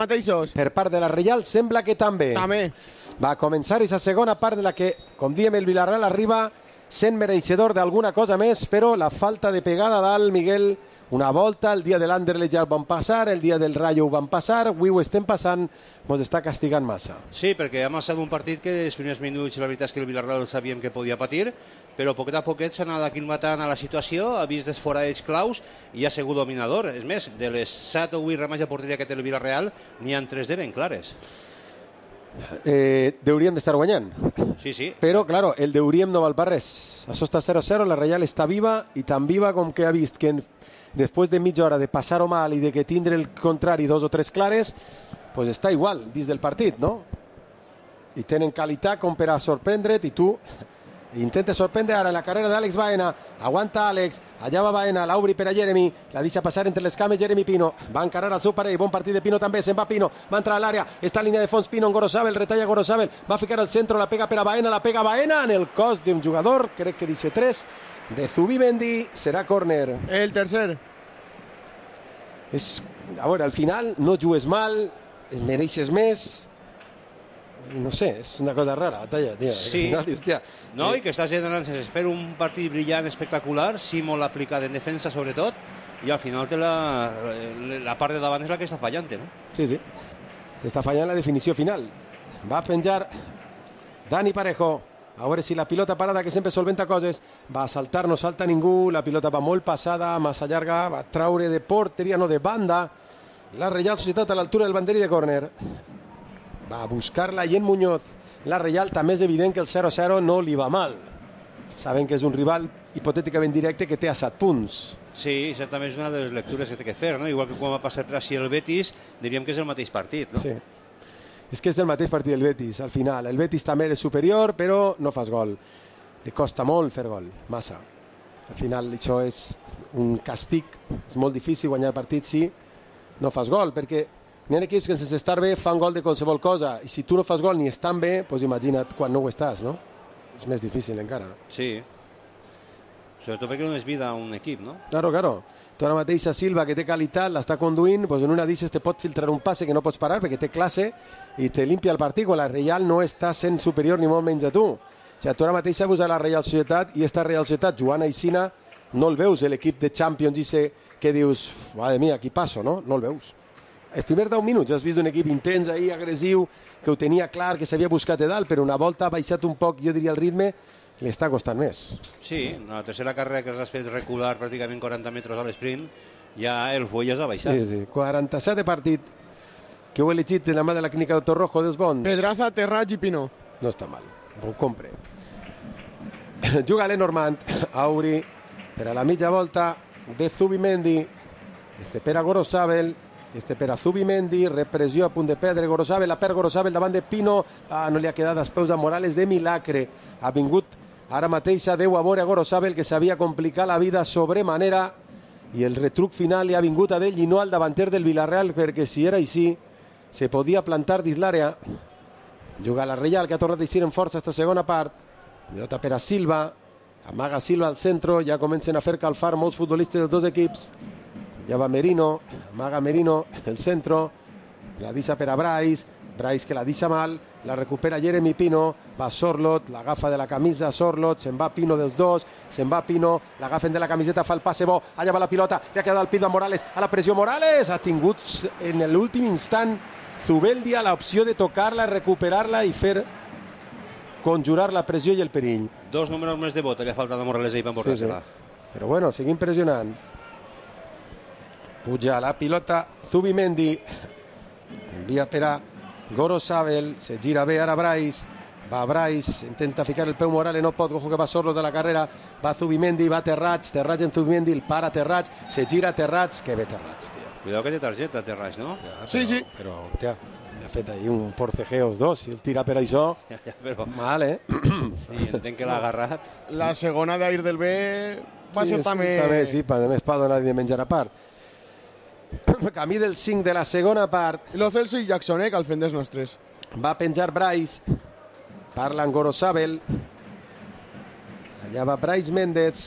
mateixos. Per part de la Reial sembla que també. Va començar aquesta segona part de la que, com diem, el Villarreal arriba sent mereixedor d'alguna cosa més, però la falta de pegada dalt, Miguel, una volta, el dia de l'Anderlecht ja ho van passar, el dia del Rayo ho van passar, avui ho estem passant, ens està castigant massa. Sí, perquè ha passat un partit que els primers minuts la veritat és que el Villarreal sabíem que podia patir, però poquet a poquet s'ha anat aclimatant a la situació, ha vist desforades claus i ha sigut dominador. És més, de les 7 o 8 remats de porteria que té el Villarreal, n'hi ha 3 de ben clares. Deuríem d'estar guanyant. Sí. Però, claro, el deuríem no val per res. Això està 0-0, la Reial està viva i tan viva com que ha vist que després de mitja hora de passar-ho mal i de que tindre el contrari 2 o 3 clares, pues està igual dins del partit, no? I tenen qualitat com per a sorprendre't i tu intenta sorprendre ara la carrera d'Àlex Baena. Aguanta Àlex, allà va Baena, l'obri per a Jeremy, la deixa passar entre les cames Jeremy Pino, va encarar al seu parell, bon partit de Pino també, se'n va Pino, va entrar a l'àrea, està en línia de fons Pino en Gorosabel, retalla Gorosabel, va ficar al centre, la pega per a Baena, la pega Baena en el cos d'un jugador, crec que dice 3, de Zubimendi, serà córner. El tercer. A veure, al final no jugues mal, mereixes més. No sé, és una cosa rara, talla, tio. Sí, final, hòstia, no, i que estàs generant, s'espera un partit brillant, espectacular, sí molt aplicat en defensa sobretot, i al final la part de davant és la que està fallant, no? Sí, t'està fallant la definició final. Va a penjar Dani Parejo, a veure si la pilota parada, que sempre solventa coses, va a saltar, no salta ningú, la pilota va molt passada, massa llarga, va traure de porteria, no de banda, la Reial Societat a l'altura del banderí de córner. Va a buscar-la Yen Muñoz. La Reial també és evident que el 0-0 no li va mal. Saben que és un rival hipotèticament directe que té a 7 punts. Sí, exactament és una de les lectures que té que fer, no? Igual que quan va passar per així el Betis, diríem que és el mateix partit, no? Sí. És que és el mateix partit del Betis, al final. El Betis també és superior, però no fas gol. Li costa molt fer gol, massa. Al final això és un càstig. És molt difícil guanyar partits si no fas gol, perquè n'hi ha equips que sense estar bé fan gol de qualsevol cosa, i si tu no fas gol ni estan bé, doncs imagina't quan no ho estàs, no? És més difícil encara. Sí. Sobretot perquè no és vida a un equip, no? Claro. Tu ara mateix a Silva, que té qualitat, l'està conduint, doncs en una d'ixes te pot filtrar un passe que no pots parar perquè té classe i te limpia el partit, quan la Reial no està sent superior ni molt menys a tu. O sigui, tu ara mateix sabus a la Reial Societat i esta Reial Societat, jugant a Isina, no el veus, l'equip de Champions, dice que dius, madre mía, aquí passo, no? No el veus. Els primers 10 minuts has vist un equip intens ahí, agressiu, que ho tenia clar, que s'havia buscat de dalt, però una volta ha baixat un poc, jo diria, el ritme, li està costant més. Sí, la tercera carrera que has fet recular pràcticament 40 metres a l'esprint, ja el Fuelles ha baixat. Sí, 47 de partit, que ho he elegit de la mà de la clínica Doctor Rojo dels bons. Pedraza, Terrats i Pino. No està mal, ho compre. Juga Lenormand, Auri, per a la mitja volta de Zubimendi, per a Gorosabel, per a Zubimendi, repressió a punt de perdre Gorosabel, la perd Gorosabel davant de Pino, no li ha quedat als peus a Morales de milagre, ha vingut ara mateix a Déu a veure a Gorosabel, que s'havia complicat la vida sobremanera, i el retruc final li ha vingut a d'ell i no al davanter del Villarreal, perquè si era així se podia plantar dins l'àrea. Juga la Reial, que ha tornat a eixir en força esta segona part, pilota per a Silva, amaga Silva al centre, ja comencen a fer calfar molts futbolistes dels dos equips. Ja va Merino, amaga Merino, el centro, la deixa per a Brais que la deixa mal, la recupera Jeremy Pino, va Sorlot, l'agafa de la camisa Sorlot, se'n va Pino dels dos, se'n va Pino, l'agafen de la camiseta, fa el passe bo, allà va la pilota, li ha quedat el pit a Morales, a la pressió Morales, ha tingut en l'últim instant Zubeldia l'opció de tocar-la, recuperar-la i fer conjurar la pressió i el perill. 2 números més de bota que ha faltat a Morales ahir per emborrar-se-la. Però bueno, seguim pressionant. Puja la pilota Zubimendi, envia per a Gorosabel, se gira bé ara Brais, va Brais, intenta ficar el peu Morales, no pot, ojo que va Sorlo de la carrera, va Zubimendi, va Terrats en Zubimendi, el para Terrats, se gira Terrats, que bé Terrats, tio. Cuidado que té targeta Terrats, no? Ja, sí. Però, tia, li ha fet ahí un porcejeo els dos, si el tira per això, però... mal, Sí, entenc que l'ha agarrat. La segona d'Air del B va ser també... Sí, també es pot donar de menjar a part. Camí del 5 de la segona part. Lo Celso i Jackson, que al fent dels nostres. Va penjar Brais, parla en Gorosabel, allà va Brais Méndez,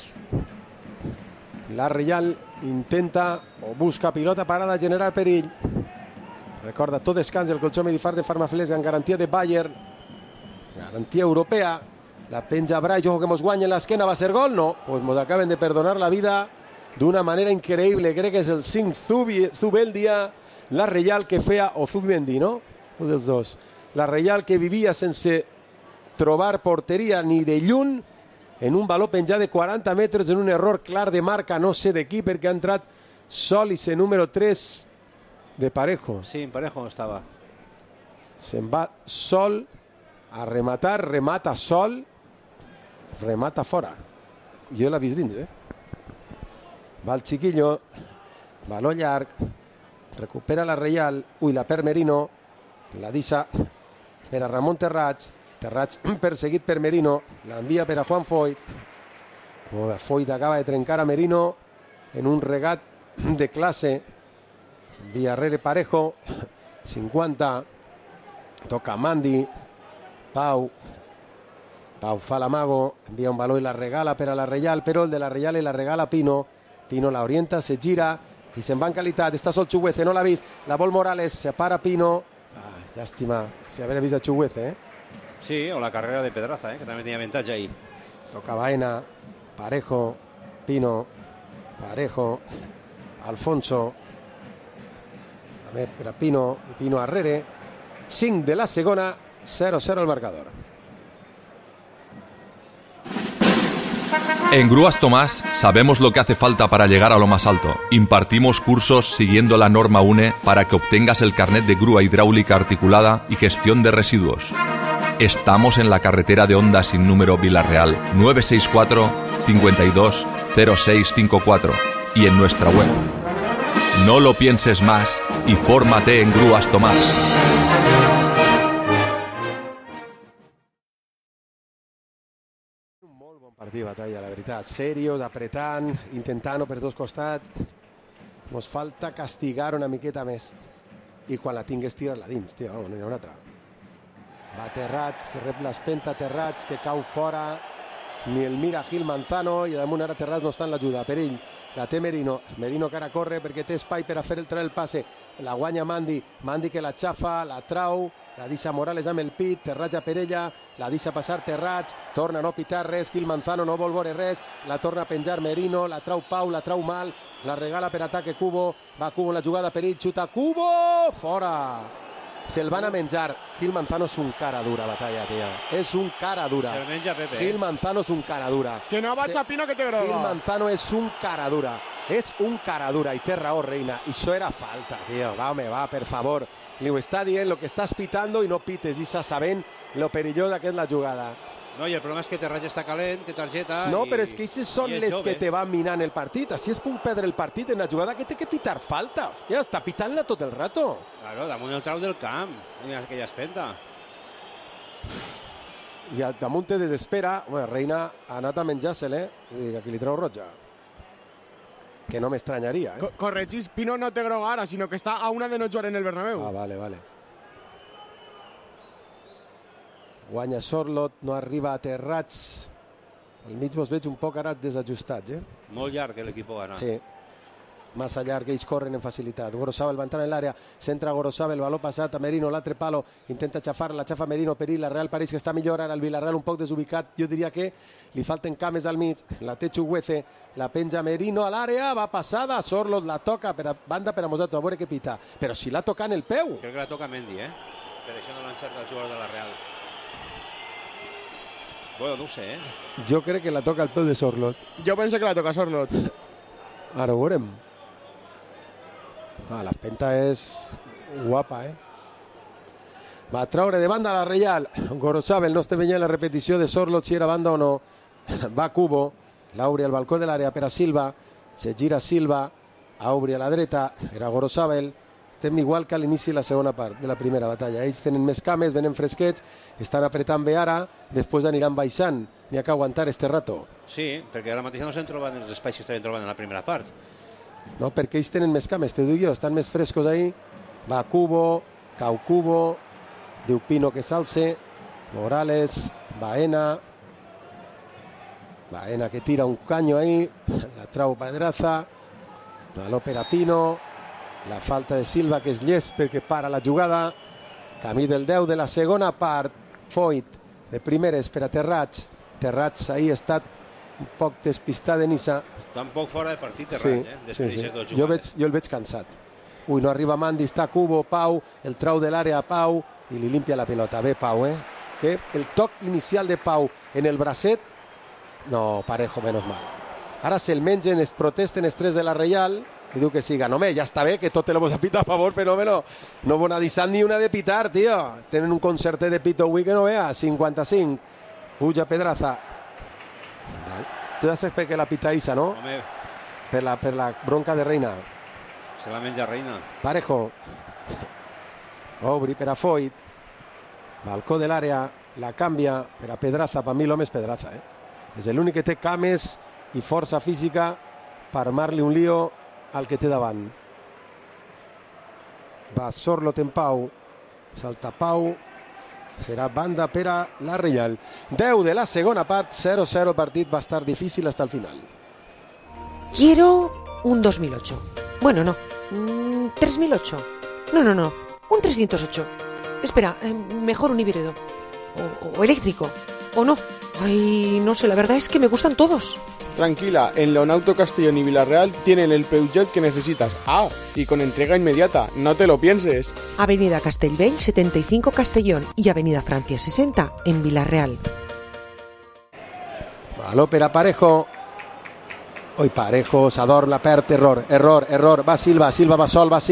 la Reial intenta o busca pilota parada, generar perill, Recorda, tot descans el colxó Medifar de Farmaflex amb garantia de Bayer, garantia europea. La penja Brais, ojo que mos guanya en l'esquena, va ser gol? No, pues mos acaben de perdonar la vida d'una manera increïble. Crec que és el 5 Zubeldia, la Reial que feia, o Zubimendi, no? Un dels dos. La Reial que vivia sense trobar porteria ni de lluny, en un baló penjat de 40 metres, en un error clar de marca, no sé de qui, perquè ha entrat Solis, número 3 de Parejo. Sí, en Parejo estava. Se'n va Sol a rematar, remata Sol, remata fora. Jo l'he vist dins, Va el Chiquillo, baló llarg, recupera la Reial, la perd Merino, la deixa per a Ramon Terrats, Terrats perseguit per Merino, l'envia per a Juan Foyt. Foyt acaba de trencar a Merino en un regat de classe. Via rere Parejo, 50, toca Mandi, Pau fa l'amago, envia un baló i la regala per a la Reial, però el de la Reial la regala Pino la orienta, se gira i se'n va en qualitat, està sol Chuguece, no l'ha vist, la vol Morales, se para Pino, llàstima, si haver vist a Chuguece, Sí, o la carrera de Pedraza, que també tenia avantatge ahí. Toca Baena, Parejo, Pino, Parejo, Alfonso, també per a Pino, i Pino arrere, 5 de la segona, 0-0 el marcador. En Grúas Tomás sabemos lo que hace falta para llegar a lo más alto. Impartimos cursos siguiendo la norma UNE para que obtengas el carnet de grúa hidráulica articulada y gestión de residuos. Estamos en la carretera de Honda sin número Villarreal, 964 52 0654 y en nuestra web. No lo pienses más y fórmate en Grúas Tomás. Partit de batalla, la veritat. Serios, apretant, intentant-ho per dos costats. Mos falta castigar una miqueta més. I quan la tingués, tirar-la dins, tio. No hi ha una altra. Va Terrats, rep l'espenta Terrats, que cau fora. Ni el mira Gil Manzano, i damunt ara Terrats no està en l'ajuda. Perill, la té Merino. Merino que ara corre perquè té espai per a fer el passe. La guanya Mandi. Mandi que la xafa, la trau. La deixa Morales amb el pit, Terrats a per ella, la deixa passar Terrats, torna a no pitar res, Gil Manzano no vol veure res, la torna a penjar Merino, la trau Pau, la trau mal, la regala per ataque Cubo, va Cubo en la jugada per ell, xuta Cubo, fora! Se'l van a menjar. Gil Manzano és un cara dura, batalla, tia. És un cara dura. Se'l menja Pepe. Gil Manzano és un cara dura. Que no va Chapino que té groga. Gil Manzano és un cara dura. És un cara dura i té raó, Reina. I això era falta, tio. Va, home, va, per favor. Li ho està dient, lo que estàs pitando i no pites. I sabent lo perillosa que és la jugada. No, i el problema és que Terrats està calent, té targeta... No, i, però és que aquestes són les jove. que te van minant el partit. Així es puc perdre el partit en la jugada que té que pitar falta. Ja està pitant-la tot el rato. Claro, damunt el trau del camp, aquella espenta. I damunt te desespera. Bueno, Reina ha anat a menjar-se-l, i aquí li treu roja. Que no m'estranyaria, Corregís, Pino no té groga ara, sinó que està a una de no jugar en el Bernabéu. Ah, vale. Guanya Sorlot, no arriba a Terrats. Al mig vos veig un poc ara desajustats, Molt llarg l'equip gana. Sí. Massa llarg, ells corren en facilitat. Gorosabel va entrar en l'àrea, centra Gorosabel, baló passat a Merino, l'altre palo, intenta xafar, la xafa Merino, perill, la Real pareix que està millor, ara el Villarreal un poc desubicat, jo diria que li falten cames al mig, la té Chuguece, la penja Merino a l'àrea, va passada, Sorlot la toca, banda per a nosaltres, a veure què pita, però si la toca en el peu. Crec que la toca Mendy, Per això no l'encerta el jugador de la Real. Bueno, no ho sé, Jo crec que la toca al peu de Sorlot. Jo penso que la toca Sorlot. Ara ho veurem. L'espenta és guapa, Va traure de banda la Reial. Gorosabel no està veient la repetició de Sorlot si era banda o no. Va Cubo, l'Auri al balcó de l'àrea per a Silva, se gira Silva, Auri a la dreta, era Gorosabel. Estem igual que a l'inici de la segona part de la primera batalla. Ells tenen més cames, venen fresquets, estan apretant bé ara, després aniran baixant. N'hi ha que aguantar este rato. Sí, perquè ara mateix no s'han trobat els espais que estaven trobant en la primera part. No, perquè ells tenen més cames, t'ho dic jo, estan més frescos ahí. Va Cubo, cau Cubo, diu Pino que s'alce, Morales, Baena que tira un caño ahí, la trau Pedraza, baló per a Pino, La falta de Silva, que és llest perquè para la jugada. Camí del 10 de la segona part. Foyt de primeres per a Terrats. Terrats ahir ha estat un poc despistat de Nissa. Tampoc fora de partit Terrats, després sí. de tot Jo el veig cansat. Ui, no arriba Mandi, està Cubo, Pau, el trau de l'àrea a Pau i li limpia la pilota. Bé, Pau, que el toc inicial de Pau en el bracet, no, Parejo, menos mal. Ara se'l mengen, es protesten els tres de la Reial i diu que siga. No, ja està bé, que tot te lo vos a pitar a favor, fenómeno. No van a deixar ni una de pitar, tio. Tenen un concertet de pito avui que no vea, 55. Puja Pedraza. Tu ja saps per què la pita Isa, no? Home. Per la bronca de Reina. Se la menja Reina. Parejo. Obri per a Foyt. Balcó de l'àrea. La canvia per a Pedraza. Per mi l'home és Pedraza. És l'únic que té cames i força física per armar-li un lío al que té davant. Va Sorlot en Pau. Salta Pau. Serà banda per a la Reial. 10 de la segona part. 0-0. El partit va estar difícil hasta el final. Quiero un 2008. Bueno, no. 3008. No. Un 308. Espera, mejor un híbrido. O eléctrico. O no. Ay, no sé, la verdad es que me gustan todos. Tranquila, en Leonauto Castellón y Villarreal tienen el Peugeot que necesitas. Ah, y con entrega inmediata, no te lo pienses. Avenida Castellbell 75 Castellón y Avenida Francia 60 en Villarreal. Baló per a Parejo. Oi, Parejo, s'adorm, la perd, error. Va Silva va sol, va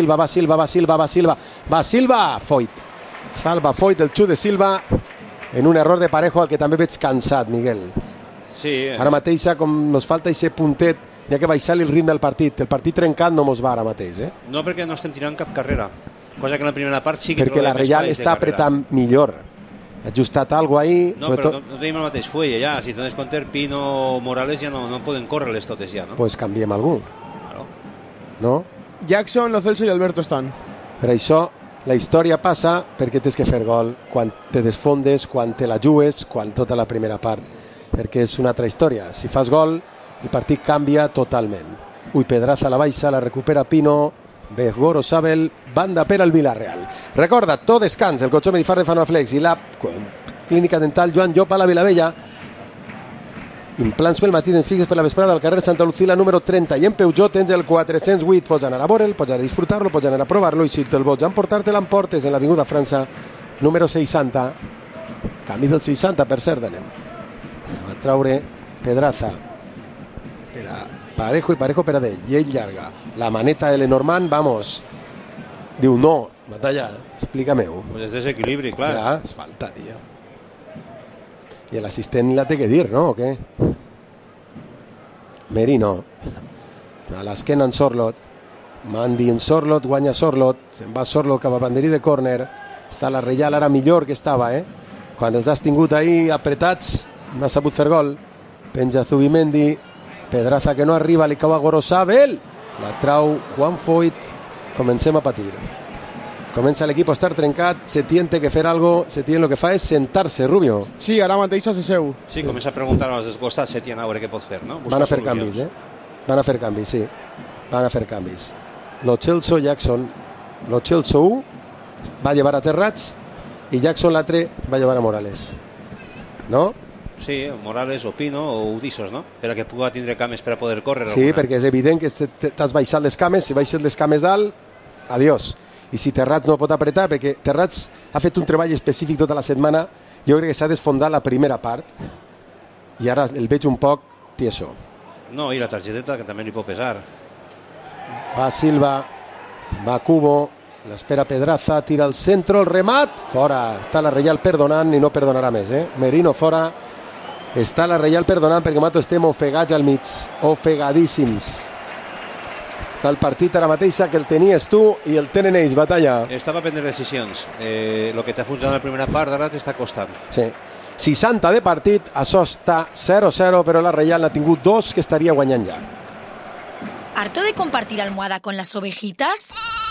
Silva. Foyt. Salva Foyt el xut de Silva en un error de Parejo al que també veig cansat, Miguel. Sí. Ara mateix, com ens falta aquest puntet, hi ha que baixar-li el ritme del partit. El partit trencat no mos va ara mateix. No, perquè no estem tirant cap carrera. Cosa que en la primera part sí que... Perquè la Reial està apretant millor. Ha ajustat alguna cosa ahí. No, però no tenim el mateix fuelle ja. Si dones compte, Pino o Morales ja no poden córrer-les totes ja, no? Pues canviem algú. Claro. No? Jackson, Lo Celso i Alberto estan. Per això la història passa perquè tens que fer gol quan te desfondes, quan te la jugues, quan tota la primera part, perquè és una altra història. Si fas gol, el partit canvia totalment. Ui, Pedraza la baixa, la recupera Pino, ve Gorosabel, banda per al Villarreal. Recorda, tot descans, el cotxó Medifar de Fanaflex i la clínica dental Joan Llop a la Vilavella. Implants pel matí en fixes per la vesprada al carrer Santa Lucila número 30 i en Peugeot tens el 408. Pots anar a veure'l, pots anar a disfrutar-lo, pots anar a provar-lo i si te'l vols emportar-te l'emportes en l'Avinguda França número 60, camí del 60 per cert d'anem. Va traure Pedraza per a Parejo i Parejo per a d'ell i ell llarga la maneta de Lenormand, vamos, diu no, batalla, explica-me-ho. Pues és desequilibri, clar. Ja, és falta, tio. I l'assistent la té que dir, no? O què? Merino. A l'esquena en Sorlot. Mandi en Sorlot, guanya Sorlot. Se'n va Sorlot cap a banderí de córner. Està la Reial ara millor que estava, Quan els has tingut ahir apretats, no ha sabut fer gol. Penja Zubimendi. Pedraza que no arriba, li cau a Gorosabel. La trau Juan Foyt. Comencem a patir. Comença l'equip a estar trencat, Setién té que fer algo, Setién el que fa és sentar-se, Rubio. Sí, ara mateix se seu. Sí, comença a preguntar als descostats Setién a veure què pot fer, no? Van a fer canvis, Van a fer canvis, sí. Van a fer canvis. Lo Celso, Jackson. Lo Celso 1 va llevar a Terrats i Jackson l'altre va llevar a Morales. No? Sí, Morales o Pino o Udisos, no? Per a que pugui tindre cames per a poder córrer. Sí, perquè és evident que t'has baixat les cames, si baixes les cames dalt, adiós. I si Terrats no pot apretar, perquè Terrats ha fet un treball específic tota la setmana, jo crec que s'ha desfondat la primera part i ara el veig un poc tieso. No, i la targeteta que també li pot pesar. Va Silva, va Cubo, l'espera Pedraza, tira al centre, el remat, fora, està la Reial perdonant i no perdonarà més, Merino fora, està la Reial perdonant perquè nosaltres estem ofegats al mig, ofegadíssims. Està el partit ara mateixa que el tenies tu i el tenen ells, batalla. Estava a prendre decisions. El que t'ha funcionat la primera part ara t'està costant. Sí. 60 de partit, això està 0-0, però la Reial n'ha tingut 2 que estaria guanyant ja. ¿Harto de compartir almohada con las ovejitas?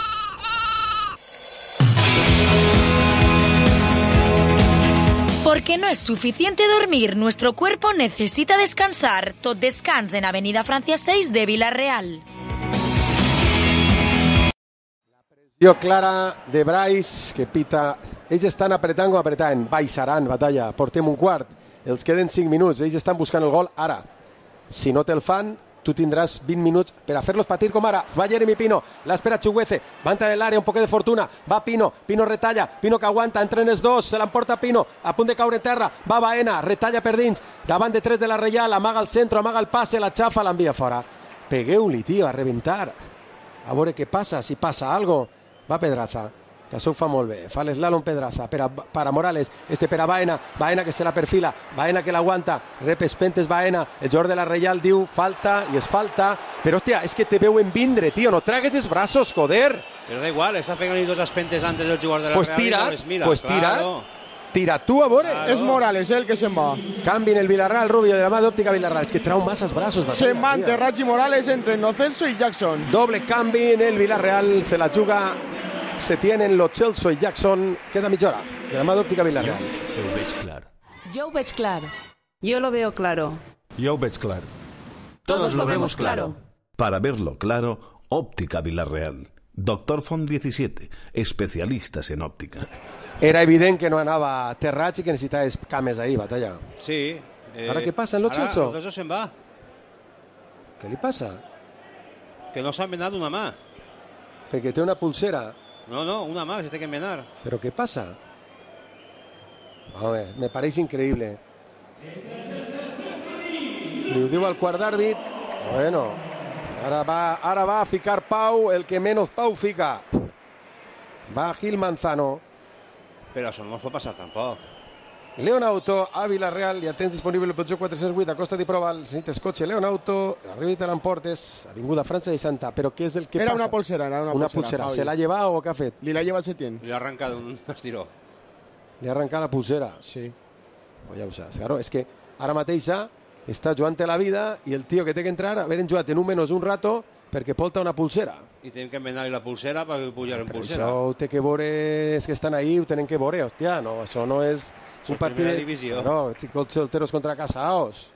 Porque no es suficiente dormir, nuestro cuerpo necesita descansar. Tot descans en Avenida Francia 6 de Villarreal. Tio clara de Bryce, que pita. Ells estan apretant, baixaran, batalla, portem un quart. Els queden 5 minuts, ells estan buscant el gol ara. Si no te'l fan, tu tindràs 20 minuts per a fer-los patir com ara. Va Jeremy Pino, l'espera Chukwueze, va entrar en l'àrea, un poquet de fortuna, va Pino, Pino retalla, Pino que aguanta, entren els dos, se l'emporta Pino, a punt de caure en terra, va Baena, retalla per dins, davant de 3 de la Reial, amaga el centre, amaga el passe, la xafa, l'envia fora. Pegueu-li, tio, a reventar. A veure què passa, si passa algo. Va Pedraza, que això ho fa molt bé, fa l'eslàlom Pedraza, per a Morales, per a Baena, Baena que se la perfila, Baena que l'aguanta, rep espentes Baena, el jugador de la Reial diu falta, i és falta, però hòstia, és que te veuen vindre, tio, no tragues els braços, joder. Però da igual, està pegant-li 2 espentes antes del jugador de la Real i no les mira. Pues tira tu a veure. Claro. És Morales el que se'n va. Canvi en el Villarreal, Rubio, de la mà d'Òptica Villarreal, és que trau massa els braços. Se'n va entre Raji Morales, entre Nocelso i Jackson. Doble canvi en el Villarreal, se la juga, se tienen Lo Celso y Jackson, queda mitja hora, de la mà d'Òptica Villarreal. Jo ho veig clar. Yo ho veig clar. Yo lo veo claro. Jo ho veig clar. Todos lo vemos claro. Para verlo claro, Óptica Villarreal. Doctor Font 17, especialistas en óptica. Era evident que no anava a Terrats i que necessitava cames ahir, batalla. Sí. Ara què passa en Lo Celso? Ara Lo Celso se'n va. Què li passa? Que no s'ha envenat una mà. Perquè té una pulsera. No, una mà que se té que envenar. Però què passa? Home, me pareix increïble. Li ho diu al quart d'àrbit. Bueno, ara va a ficar Pau, el que menos Pau fica. Va Gil Manzano. Però això no ens pot passar tampoc. Leonauto a Villarreal, ja tens disponible el Peugeot 408 a Costa di Prova, si necessites cotxe Leonauto, arriba i te l'emportes, Avinguda França de Santa, però què és el que Era passa? una polsera, Una pulsera. ¿Se l'ha llevat o què ha fet? Li l'ha llevat Setién. Li ha arrencat un estiró. Li ha arrencat la pulsera. Sí. Oh, ja ho saps, claro, és que ara mateixa està jugant la vida i el tio que té que entrar, haver jugat en un menys un rato perquè porta una pulsera. I tenim que envenar-li la pulsera per pujar en pulsera. Això ho té que veure, és que estan ahí, ho tenen que veure, hòstia, no, això no és un partit primera divisió. No, chicos solteros contra casaos.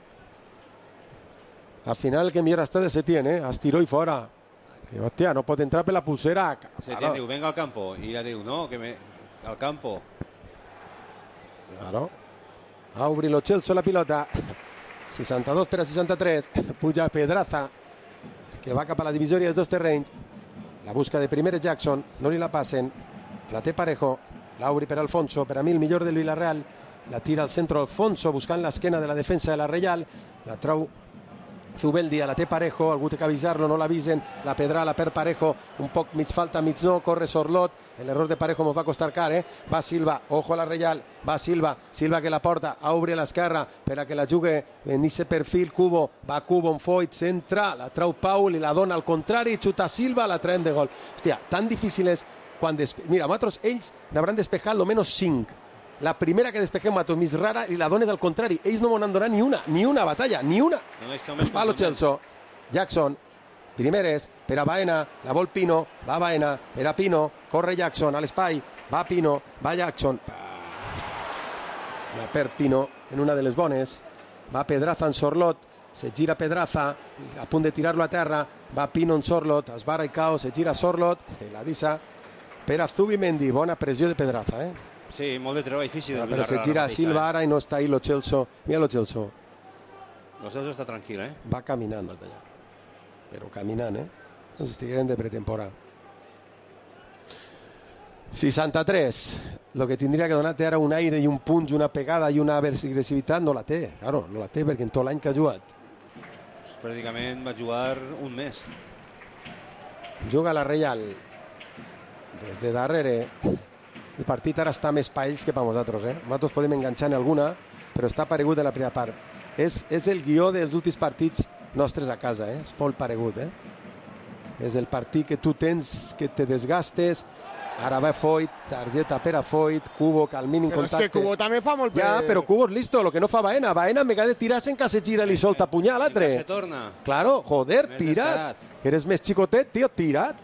Al final el que millor està de Setién, estiró i fora. I, hòstia, no pot entrar per la pulsera. Setién diu, venga al campo. I ella diu, no, al campo. Claro. A obrir Lo Celso la pilota. 62 per a 63. Puja Pedraza, que va cap a la divisòria dels dos terrenys. La busca de primer Jackson, no li la passen. La té Parejo. Lauri per Alfonso, per a mi el millor del Villarreal. La tira al centre Alfonso, buscant l'esquena de la defensa de la Reial. La trau Zubeldia, la té Parejo, algú té que avisar-lo, no l'avisen. La Pedra, la per Parejo, un poc mig falta, mig no, corre Sorlot. L'error de Parejo mos va costar car, Va Silva, ojo a la Reial, va Silva, Silva que la porta, obre a l'esquerra per a que la jugui en aquest perfil, Cubo, va Cubo en Foyt, centra, la trau Paul i la dona al contrari, xuta Silva, la traem de gol. Hòstia, tan difícil és quan... Mira, nosaltres, ells n'hauran despejat almenys 5. La primera que despejem nosaltres, més rara, i la dones al contrari. Ells no m'han donat ni una batalla, ni una. Va Lo Celso, Jackson, primeres, per a Baena, la vol Pino, va Baena, per a Pino, corre Jackson a l'espai, va Pino, va Jackson. La perd Pino en una de les bones, va Pedraza en Sorlot, se gira Pedraza, a punt de tirar-lo a terra, va Pino en Sorlot, es barra i cau, se gira Sorlot, la dissa per a Zubimendi, bona pressió de Pedraza, Sí, molt de treball difícil. Però se gira Silva ara i no està ahí Lo Celso. Mira Lo Celso. Lo Celso està tranquil, Va caminant allà. Però caminant, Com si estigueren de pretemporada. 63. Lo que tindria que donar-te ara un aire i un punch, una pegada i una agressivitat, no la té. Claro, no la té perquè en tot l'any que ha jugat. Pràcticament va jugar un mes. Juga la Reial. Des de darrere... El partit ara està més pa ells que per nosaltres, Nosaltres podem enganxar en alguna, però està paregut de la primera part. És el guió dels últims partits nostres a casa, És molt paregut, És el partit que tu tens, que te desgastes. Ara va Foyt, targeta per a Foyt, Cubo, que al mínim contacte... Però és que Cubo també fa molt... Ja, però Cubo és listo, lo que no fa Baena. Baena me ha de tirar en que se gira i li solta punyal, l'altre. Se torna. Claro, joder, tirat. Eres més xicotet, tio, tirat.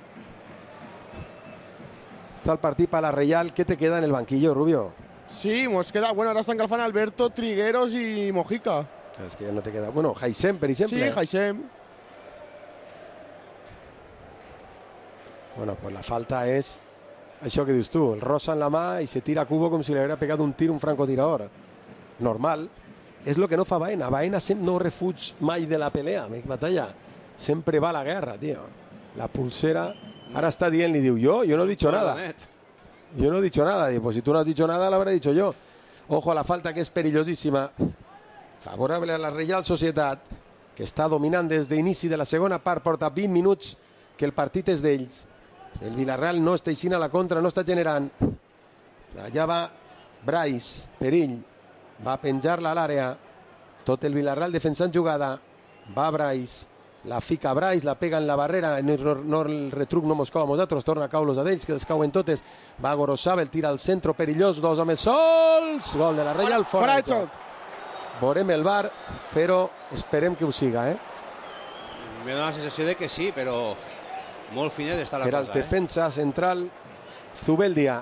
Está el partit per la Reial. ¿Qué te queda en el banquillo, Rubio? Sí, nos queda... Bueno, ahora están calfando Alberto, Trigueros y Mojica. Es que ya no te queda... Bueno, Jaisem, per exemple. Sí, Jaisem. Bueno, pues la falta és això que dius tu, el rosa en la mà i se tira a Cubo com si li haguera pegat un tir un francotirador. Normal. És lo que no fa Baena. Baena no refuig mai de la pelea, Batalla. Sempre va a la guerra, tío. La pulsera. Ahora está dient, li diu, yo no he dicho nada. Yo no he dicho nada. Digo, pues si tú no has dicho nada, lo habré dicho yo. Ojo a la falta, que és perillosíssima. Favorable a la Reial Societat, que està dominant des d'inici de la segona part. Porta 20 minuts que el partit és d'ells. El Villarreal no està eixint a la contra, no està generant. Allà va Brais, perill. Va penjar-la a l'àrea. Tot el Villarreal defensant jugada. Va Brais. La fica Brais, la pega en la barrera. No el retruc no mos cau a nosaltres. Torna a caulos a d'ells, que les cauen totes. Va Gorosabel, tira al centre, perillós. 2 homes sols. Gol de la Reial, fora de joc. Veurem el VAR, però esperem que ho siga, Me dona la sensació de que sí, però molt finet està la cosa. Era el defensa central Zubeldia.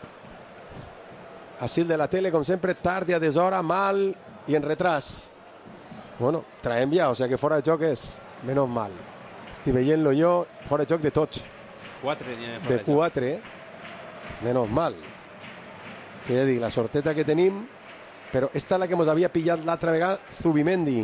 Asil de la tele, com sempre, tard i a deshora, mal i en retras. Bueno, traiem ja, o sigui que fora de joc és menys mal. Estic veient-lo jo, fora de joc de tots. 4 de 4, menys mal. Que ja dic, la sorteta que tenim, però esta és la que ens havia pillat l'altra vegada Zubimendi.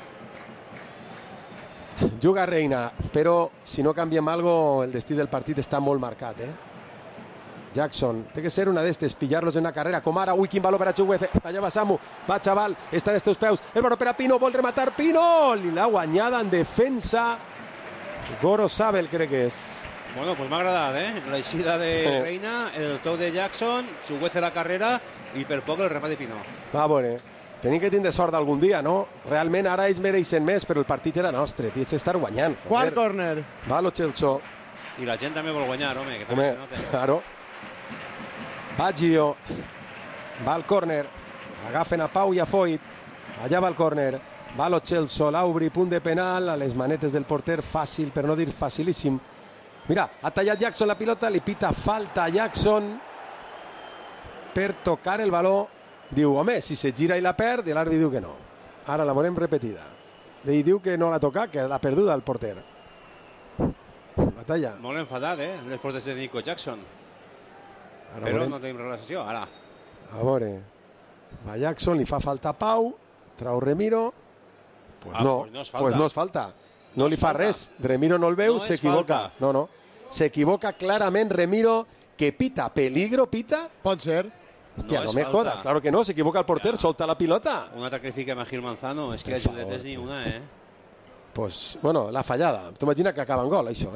Juga Reina, però si no canviem algo, el destí del partit està molt marcat, Jackson, té que ser una d'estes, pillar-los en una carrera, com ara, ui, quin valor per a Chukwueze, allà va Samu, va Chaval, està en els teus peus, el valor per a Pino, vol rematar Pino, i la guanyada en defensa, Gorosabel crec que és. Bueno, pues m'ha agradat, la eixida de Reina, el toc de Jackson, Chukwueze la carrera i per poc el remat de Pino. Va, veure, tenim que tindre sort algun dia, no? Realment ara ells mereixen més, però el partit era nostre, tens d'estar guanyant. Quart córner. Va Lo Celso. I la gent també vol guanyar, home, que també se nota. Claro. Va Gio, va al córner, agafen a Pau i a Foyt, allà va el córner, va Lo Celso, l'Aubry, punt de penal, a les manetes del porter, fàcil, per no dir facilíssim. Mira, ha tallat Jackson la pilota, li pita falta a Jackson per tocar el baló. Diu, home, si se gira i la perd, i l'àrbitre diu que no. Ara la veurem repetida. Ell diu que no l'ha tocat, que l'ha perduda el porter. Batalla. Molt enfadat, les portes de Nico Jackson. Ara però no tenim relació, ara. A veure, va Jackson, li fa falta a Pau, trau Remiro, pues no és falta. No li fa res, Remiro no el veu, s'equivoca. No, s'equivoca clarament Remiro, que pita, peligro, pita. Pot ser. Hòstia, no me jodas, claro que no, s'equivoca el porter, solta la pilota. Un altre que fica a Gil Manzano, és que ajudetes ni una, Pues, bueno, la fallada. Tu imagina que acaba en gol, això,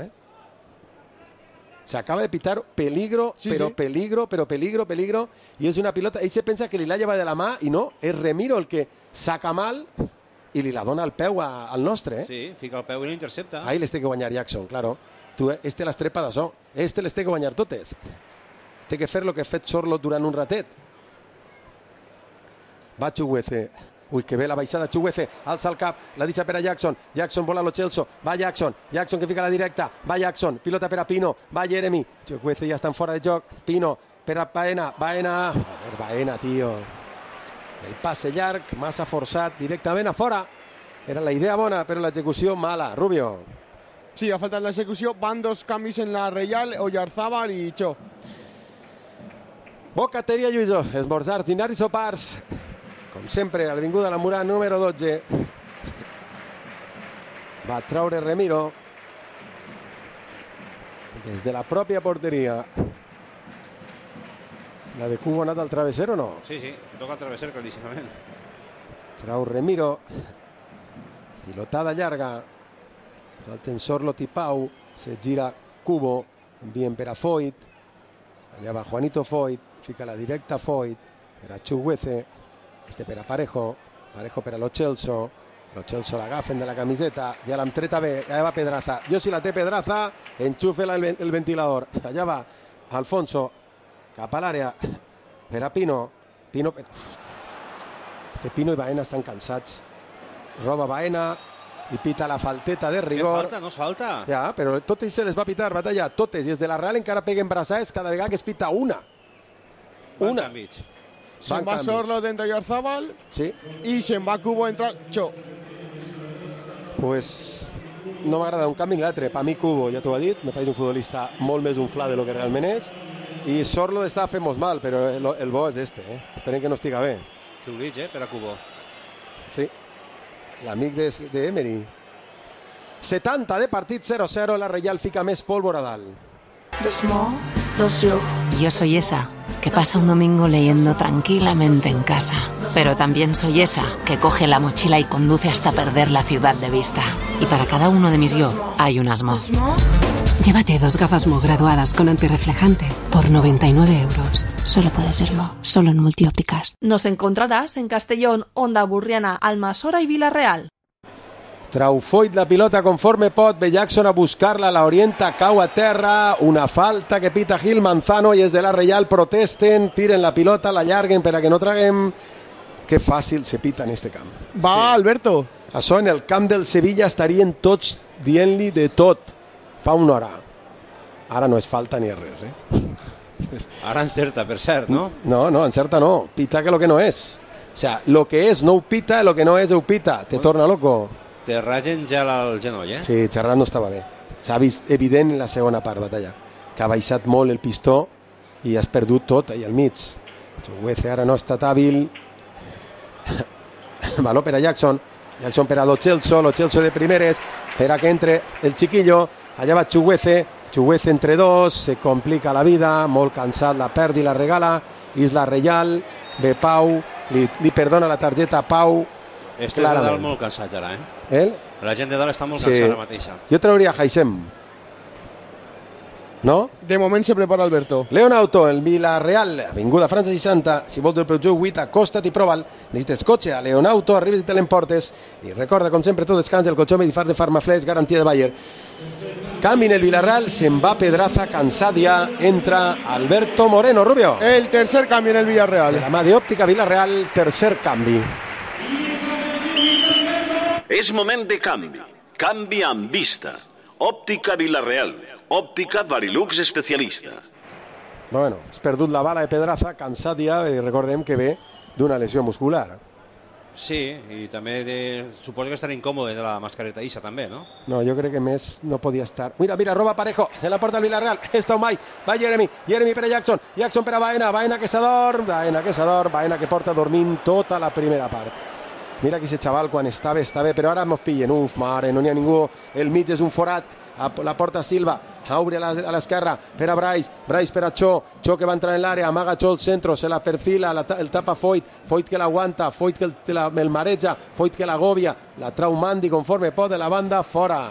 Se acaba de pitar peligro, sí, però sí. peligro, i és una pilota, ell se pensa que li la lleva de la mà, i no, és Remiro el que saca mal i li la dona al peu al nostre, Sí, fica el peu i l'intercepta. Ahí les té que guanyar Jackson, claro. Tu, este les trepa d'això, este les té que guanyar totes. Té que fer el que ha fet Sorlo durant un ratet. Va Chukwueze. Ui, que bé la baixada, Chukwueze, alça el cap, la deixa per a Jackson, Jackson vola a Lo Celso, va Jackson que fica la directa, va Jackson, pilota per a Pino, va Jeremy, Chukwueze ja està fora de joc, Pino, per a Baena, joder, Baena, tio, el passe llarg, massa forçat, directament a fora, era la idea bona, però l'execució mala, Rubio. Sí, ha faltat l'execució, van 2 canvis en la Reial, Oyarzábal i Cho. Bocateria Lluïsó, esmorzars, dinars i sopars. Com sempre, a l'Avinguda La Murà, número 12. Va traure Remiro. Des de la pròpia porteria. La de Cubo ha anat al travesser o no? Sí, toca al travesser claríssimament. Trau Remiro. Pilotada llarga. El tensor lo Tipau. Se gira Cubo. Envien per a Foyt. Allà va Juanito Foyt. Fica la directa Foyt. Per a Chukwueze. Este per a Parejo per a Lo Celso l'agafen de la camiseta, ja l'hem treta bé, ja va Pedraza, jo si la té Pedraza enxufe-la el ventilador, allà va Alfonso, cap a l'àrea per a Pino, que Pino i Baena estan cansats, roba Baena i pita la falteta de rigor. No és falta. Ja, però totes se les va pitar, Batalla, totes, i des de la Real encara peguen braçades cada vegada que es pita una. Se'n va Sorlo dentro Oyarzábal, sí, i se'n va Cubo entrar Cho. Pues no m'agrada un canvi ni l'altre. Per mi Cubo, ja t'ho ha dit, me pareix un futbolista molt més unflat de lo que realment és, i Sorlo està fent molt mal, però el bo és este, Esperem que no estiga bé. Xulitx, per a Cubo. Sí, l'amic d'Emery. 70 de partit, 0-0, la Reial fica més pólvora a dalt. Yo soy esa que pasa un domingo leyendo tranquilamente en casa, pero también soy esa que coge la mochila y conduce hasta perder la ciudad de vista. Y para cada uno de mis yo hay un Asmo. Llévate 2 gafas Mo graduadas con antirreflejante por 99 euros. Solo puede serlo, solo en Multiópticas. Nos encontrarás en Castellón, Onda Burriana, Almasora y Villarreal. Trau Foyt la pilota conforme pot, ve Jackson a buscar-la, la orienta, cau a terra, una falta que pita Gil Manzano i és de la Reial, protesten, tiren la pilota, la llarguen per a que no traguem. Que fàcil se pita en este camp. Va, Alberto. Això en el camp del Sevilla estarien tots dient-li de tot fa una hora. Ara no és falta ni res, Ara encerta, per cert, no? No, encerta no, pita que lo que no és. O sea, lo que és no ho pita, lo que no és ho pita, te torna loco. Te ragen gel al genoll, Sí, Xerrat no estava bé. S'ha vist evident en la segona part, Batalla, que ha baixat molt el pistó i has perdut tot ahí al mig. Chuguece ara no ha estat hàbil. Baló per a Jackson per a Lo Celso de primeres, per a que entre el chiquillo. Allà va Chuguece entre dos, se complica la vida, molt cansat, la perd i la regala. Isla Reial, ve Pau, li perdona la targeta a Pau. Este és de dalt molt cansat ara, La gent de dalt està molt cansada ara mateixa. Jo trauria Haisem. No? De moment se prepara Alberto. Leonauto, el Villarreal, Avinguda França 60. Si vols del Peugeot 8, acosta't i prova'l. Necessites cotxe a Leonauto, arribes i te l'emportes. I recorda, com sempre, tot descans, el cotxòmetre i far de Farmaflex, garantia de Bayer. Canvi en el Villarreal, se'n va Pedraza, cansat ja, entra Alberto Moreno, Rubio. El tercer canvi en el Villarreal. De la mà d'Òptica Villarreal, tercer canvi. És moment de canvi. Canvi amb vista. Òptica Villarreal. Òptica Varilux especialista. Bueno, has perdut la bala de Pedraza, cansat ja, i recordem que ve d'una lesió muscular. Sí, i també suposo que estarà incòmode de la mascareta Isa també, no? No, jo crec que més no podia estar. Mira, roba Parejo, en la porta del Villarreal, està Umay, va Jeremy per a Jackson per a Baena que s'adorm, Baena que porta dormint tota la primera part. Mira que ese xaval quan està bé, però ara mos pillen, mare, no n'hi ha ningú, el mig és un forat, a la porta Silva, Auri a l'esquerra per a Brais per a Cho que va entrar en l'àrea, amaga Cho al centre, se la perfila, el tapa Foyt que l'aguanta, Foyt que el mareja, Foyt que l'agòbia, la trau Mandi conforme pot de la banda, fora.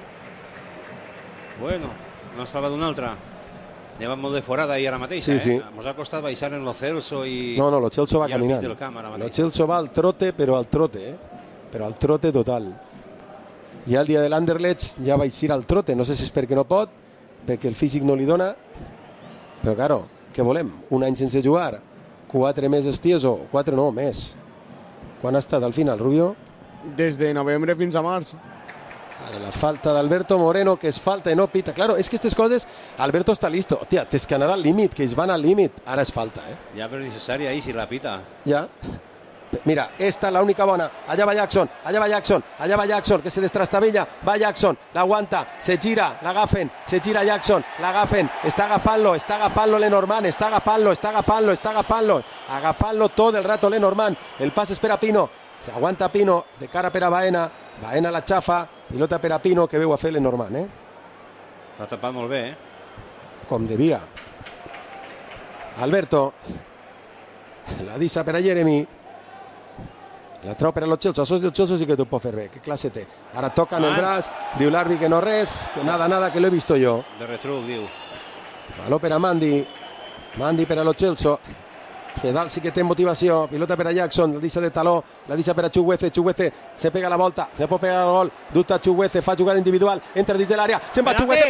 Bueno, no salva d'un altre. Lleva molt de forada ahir ara mateix, sí. Ens ha costat baixar en Lo Celso i... No, Lo Celso va caminant. Lo Celso va al trote, però al trote total. Ja el dia de l'Anderlecht ja va eixir al trote, no sé si és perquè no pot, perquè el físic no li dona, però claro, què volem? Un any sense jugar, 4 mesos tieso, 4 no, més. Quan ha estat al final, Rubio? Des de novembre fins a març. Ara la falta d'Alberto Moreno, que és falta i no pita. Claro, és que aquestes coses, Alberto està listo. Tia, tens que anar al límit, que ells van al límit. Ara és falta, Ja, però necessària ahí, si la pita. Ja. Mira, esta la única bona. Allà va Jackson, que se destrastabilla. Va Jackson, l'aguanta, se gira, l'agafen, se gira Jackson, l'agafen, està agafant-lo Lenormand, està agafant-lo. Agafant-lo tot el rato Lenormand. El pas és per a Pino. Se aguanta Pino, de cara per a Baena la xafa, pilota per a Pino, que veu a fer Lenormand, L'ha tapat molt bé, Com devia. Alberto, la deixa per a Jeremy, la trau per a Lo Celso, sos del Celso sí que t'ho pot fer bé, que classe té. Ara toca en el braç, diu l'àrbit que no res, que nada, que lo he visto yo. De retruc, diu. Baló per a Mandi per a Lo Celso, que dalt sí que té motivació, pilota per a Jackson, la deixa de taló, la deixa per a Chuguece se pega la volta, se pot pegar el gol, dubta Chuguece, fa jugada individual, entra dins de l'àrea, se'n va Chuguece,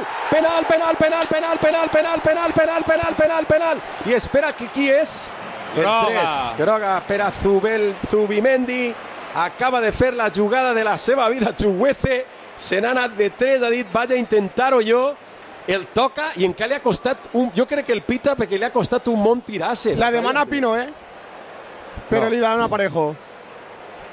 penal, i espera que qui és? El 3, groga per a Zubimendi, acaba de fer la jugada de la seva vida Chuguece, se n'ha anat de 3, ha dit, vaig a intentar-ho jo, el toca i encara li ha costat jo crec que el pita perquè li ha costat un món tirar-se. La demana Pino, però li dan a Parejo.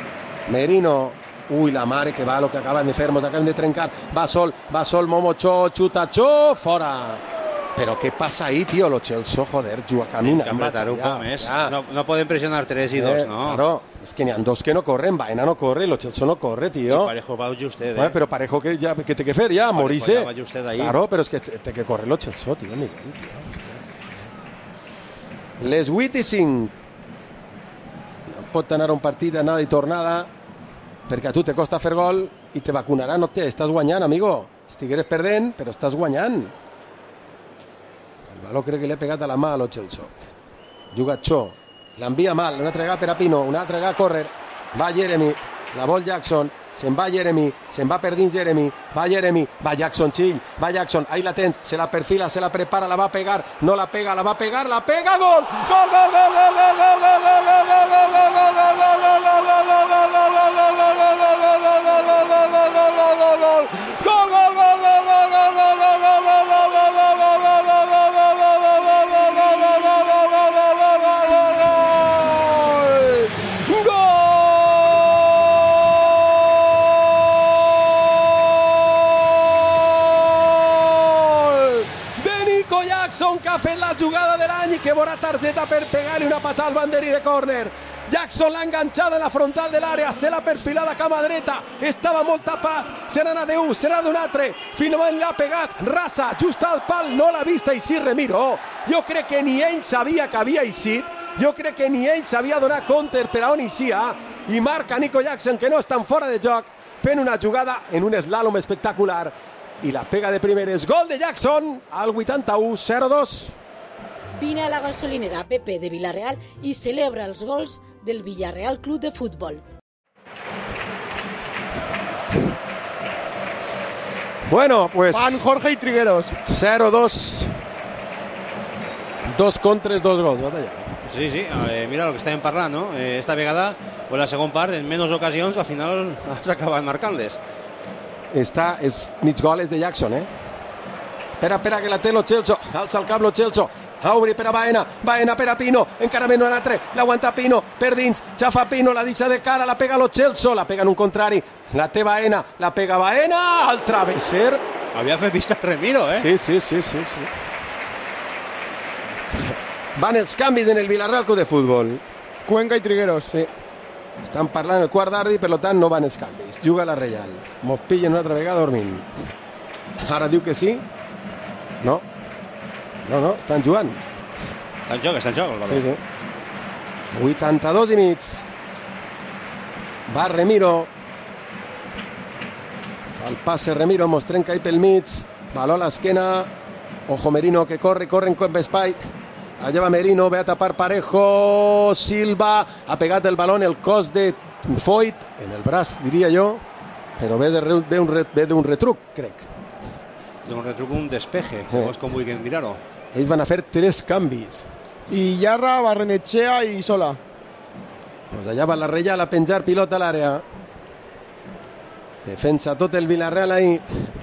Merino. Ui, la mare que va, lo que acaban de fer, mos acaben de trencar. Va sol, Momo Cho, chuta Cho, fora. Pero ¿qué pasa ahí, tío? Lo Chelsea, joder, juga, camina. No pueden presionar 3 y 2, ¿no? Claro, es que ni han dos que no corren, Baena no corre, lo Chelsea no corre, tío. Y Parejo va usted, Bueno, pero Parejo que te que fer ya, morirse. Ahí. Claro, pero es que te que corre lo Chelsea, tío, Miguel, tío. Les 85. No pot anar un partit d'anada i tornada perquè a tu te costa fer gol i te vacunaran, no te estàs guanyant, amigo. Estigueres perdent, però estàs guanyant. El baló crec que li ha pegat a la mà a lo Chelsea. Juga Cho, l'envia mal, una altra vegada per a Pino, una altra vegada a córrer, va Jeremy, la vol Jackson, se'n va Jeremy, se'n va per dins Jeremy, va Jackson, Chill, va Jackson, ahí la tens, se la perfila, se la prepara, la va a pegar, no la pega, la va a pegar, la pega, gol, gol, gol, gol, gol, gol, gol, gol, gol, gol, que ha fet la jugada de l'any i que veurà targeta per pegar-li una patada al banderí de córner. Jackson l'ha enganxada en la frontal de l'àrea, se l'ha perfilada a cama dreta, estava molt tapat, se n'ha d'un, se n'ha d'un altre, finalment l'ha pegat rasa, just al pal, no l'ha vist així Remiro. Jo crec que ni ell sabia que havia eixit, jo crec que ni ell sabia donar counter per a on eixia, i marca Nico Jackson, que no estan fora de joc, fent una jugada en un slalom espectacular. I la pega de primeres, gol de Jackson al 81, 0-2. Vine a la gasolinera PP de Villarreal i celebra els gols del Villarreal Club de Futbol. Bueno, pues van Jorge y Trigueros. 0-2. 2 contres, 2 gols, batalla. Sí, mira lo que estàvem parlant, no? Esta vegada, o la segona part, en menys ocasions, al final s'acaben marcant-les. Està, és mig gol, és de Jackson, Espera, que la té lo Chelsea, alça el cap lo Chelsea, Aubry per a Baena per a Pino, encara menys un altre, l'aguanta Pino, per dins, xafa Pino, la deixa de cara, la pega lo Chelsea, la pega en un contrari, la té Baena, la pega Baena, al travesser. Havia fet vista Remiro, Sí. Van els canvis en el Villarreal Club de Futbol. Cuenca y Trigueros. Sí. Estan parlant el quart d'àrbitre, per tant no van els canvis. Juga la Reial. Mos pillen una altra vegada dormint. Ara diu que sí. No, estan jugant. Està en joc el valor. Sí. 82 i mig. Va Remiro. Fa el passe Remiro, mos trenca ahí pel mig. Baló a l'esquena. Ojo Merino que corre en espai. Allà va Merino, ve a tapar Parejo, Silva, ha pegat el baló en el cos de Foyt, en el braç, diria jo, però ve d'un retruc, crec. D'un retruc, un despeje, segons com vulguin mirar-ho. Ells van a fer 3 canvis. I Yarra, Barrenechea i Sola. Pues allà va la Reial a penjar pilota a l'àrea. Defensa tot el Villarreal ahí.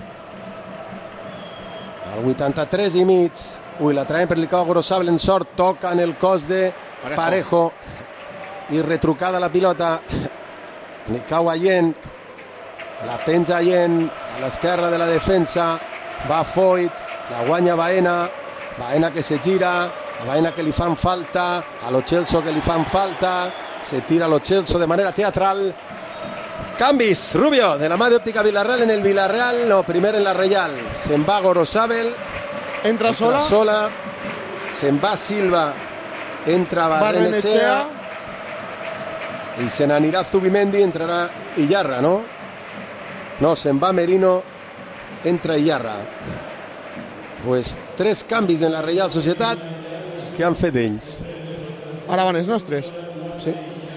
Al 83 i mig. Ui, la traen per l'Icao Gorosabel en sort, toca en el cos de Parejo i retrucada la pilota. L'Icao Allent, la penja Allent a l'esquerra de la defensa, va Foyt, la guanya Baena que se gira, a Baena que li fan falta, a lo Chelsea que li fan falta, se tira lo Chelsea de manera teatral. Canvis, Rubio, de la mà d'Òptica Villarreal en el Villarreal, no, primer en la Reial, se'n va Gorosabel, entra Sola, se'n va Silva, entra Barrenechea i se n'anirà Zubimendi, entrarà Iyarra, no? No, se'n va Merino, entra Iyarra. Pues 3 canvis en la Reial Societat que han fet ells. Ara van els nostres. Sí.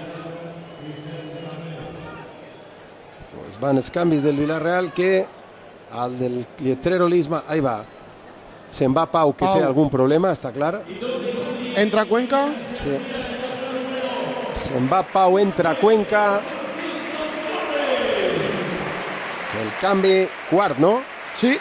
Pues van els canvis del Villarreal que al del lletrero Lisma, ahí va. Se'n va Pau, que té algun problema, està clar. Entra Cuenca. Sí. Se'n va Pau, entra Cuenca. És el canvi quart, no? Sí.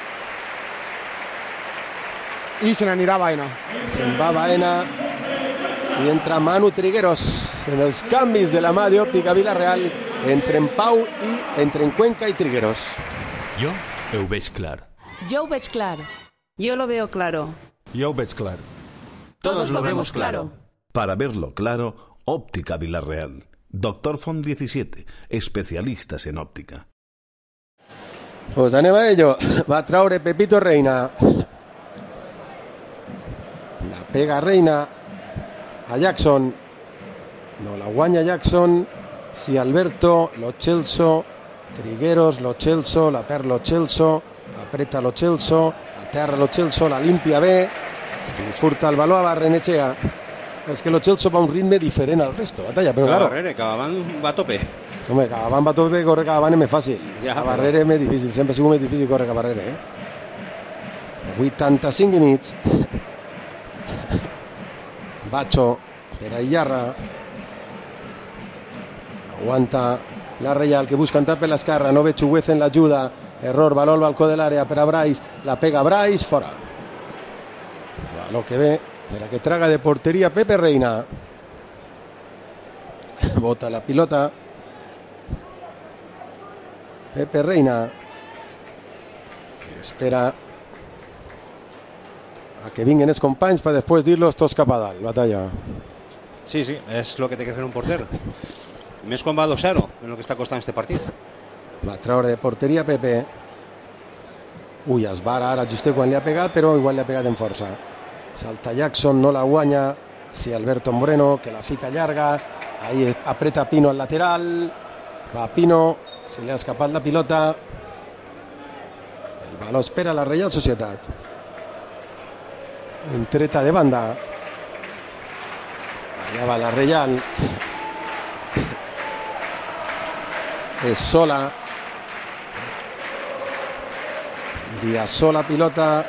I se n'anirà Baena. Se'n va Baena i entra Manu Trigueros. En els canvis de la mà d'Òptica Villarreal entre en Pau i entre en Cuenca i Trigueros. Jo ho veig clar. Yo lo veig clar. Yo lo veo claro. Jo ho veig clar. Todos lo vemos claro. Para verlo claro, Óptica Villarreal. Doctor Font 17, especialistas en óptica. Pues anem a ello. Va traure Pepito Reina. La pega Reina a Jackson. No la guanya Jackson. Si Alberto, Lo Celso, Trigueros, Lo Celso, la perd Lo Celso, apreta Lo Celso, aterra Lo Celso, la limpia bé, li furta el valor a Barrenechea. És que Lo Celso va a un ritme diferent al resto, batalla, però claro. Barrere, Cavaván va a tope. Home, Cavaván va a tope, corre Cavaván és més fàcil. Ja, a Barrere és més difícil, sempre ha sigut més difícil córrer que a Barrere, 85 i mig. Bacho per a Iarra. Aguanta la Reial, que busca entrar per l'esquerra, no ve Chuguez en l'ajuda, error, valor al balcó de l'àrea per a Brais, la pega Brais, fora. Valor que ve per a que traga de porteria Pepe Reina. Bota la pilota Pepe Reina, que espera a que vinguin els companys per després dir-los tots cap a dalt, batalla. Sí, és el que té que fer un porter. Més quan va 2-0, en el que està costant este partit. Va treure de porteria Pepe. Ui, es va ara just quan li ha pegat, però igual li ha pegat en força. Salta Jackson, no la guanya. Si Alberto Moreno, que la fica llarga. Ahí apreta Pino al lateral. Va Pino, se li ha escapat la pilota. El baló espera la Reial Societat. Entreta de banda. Allà va la Reial. Es sola. Via sola pilota.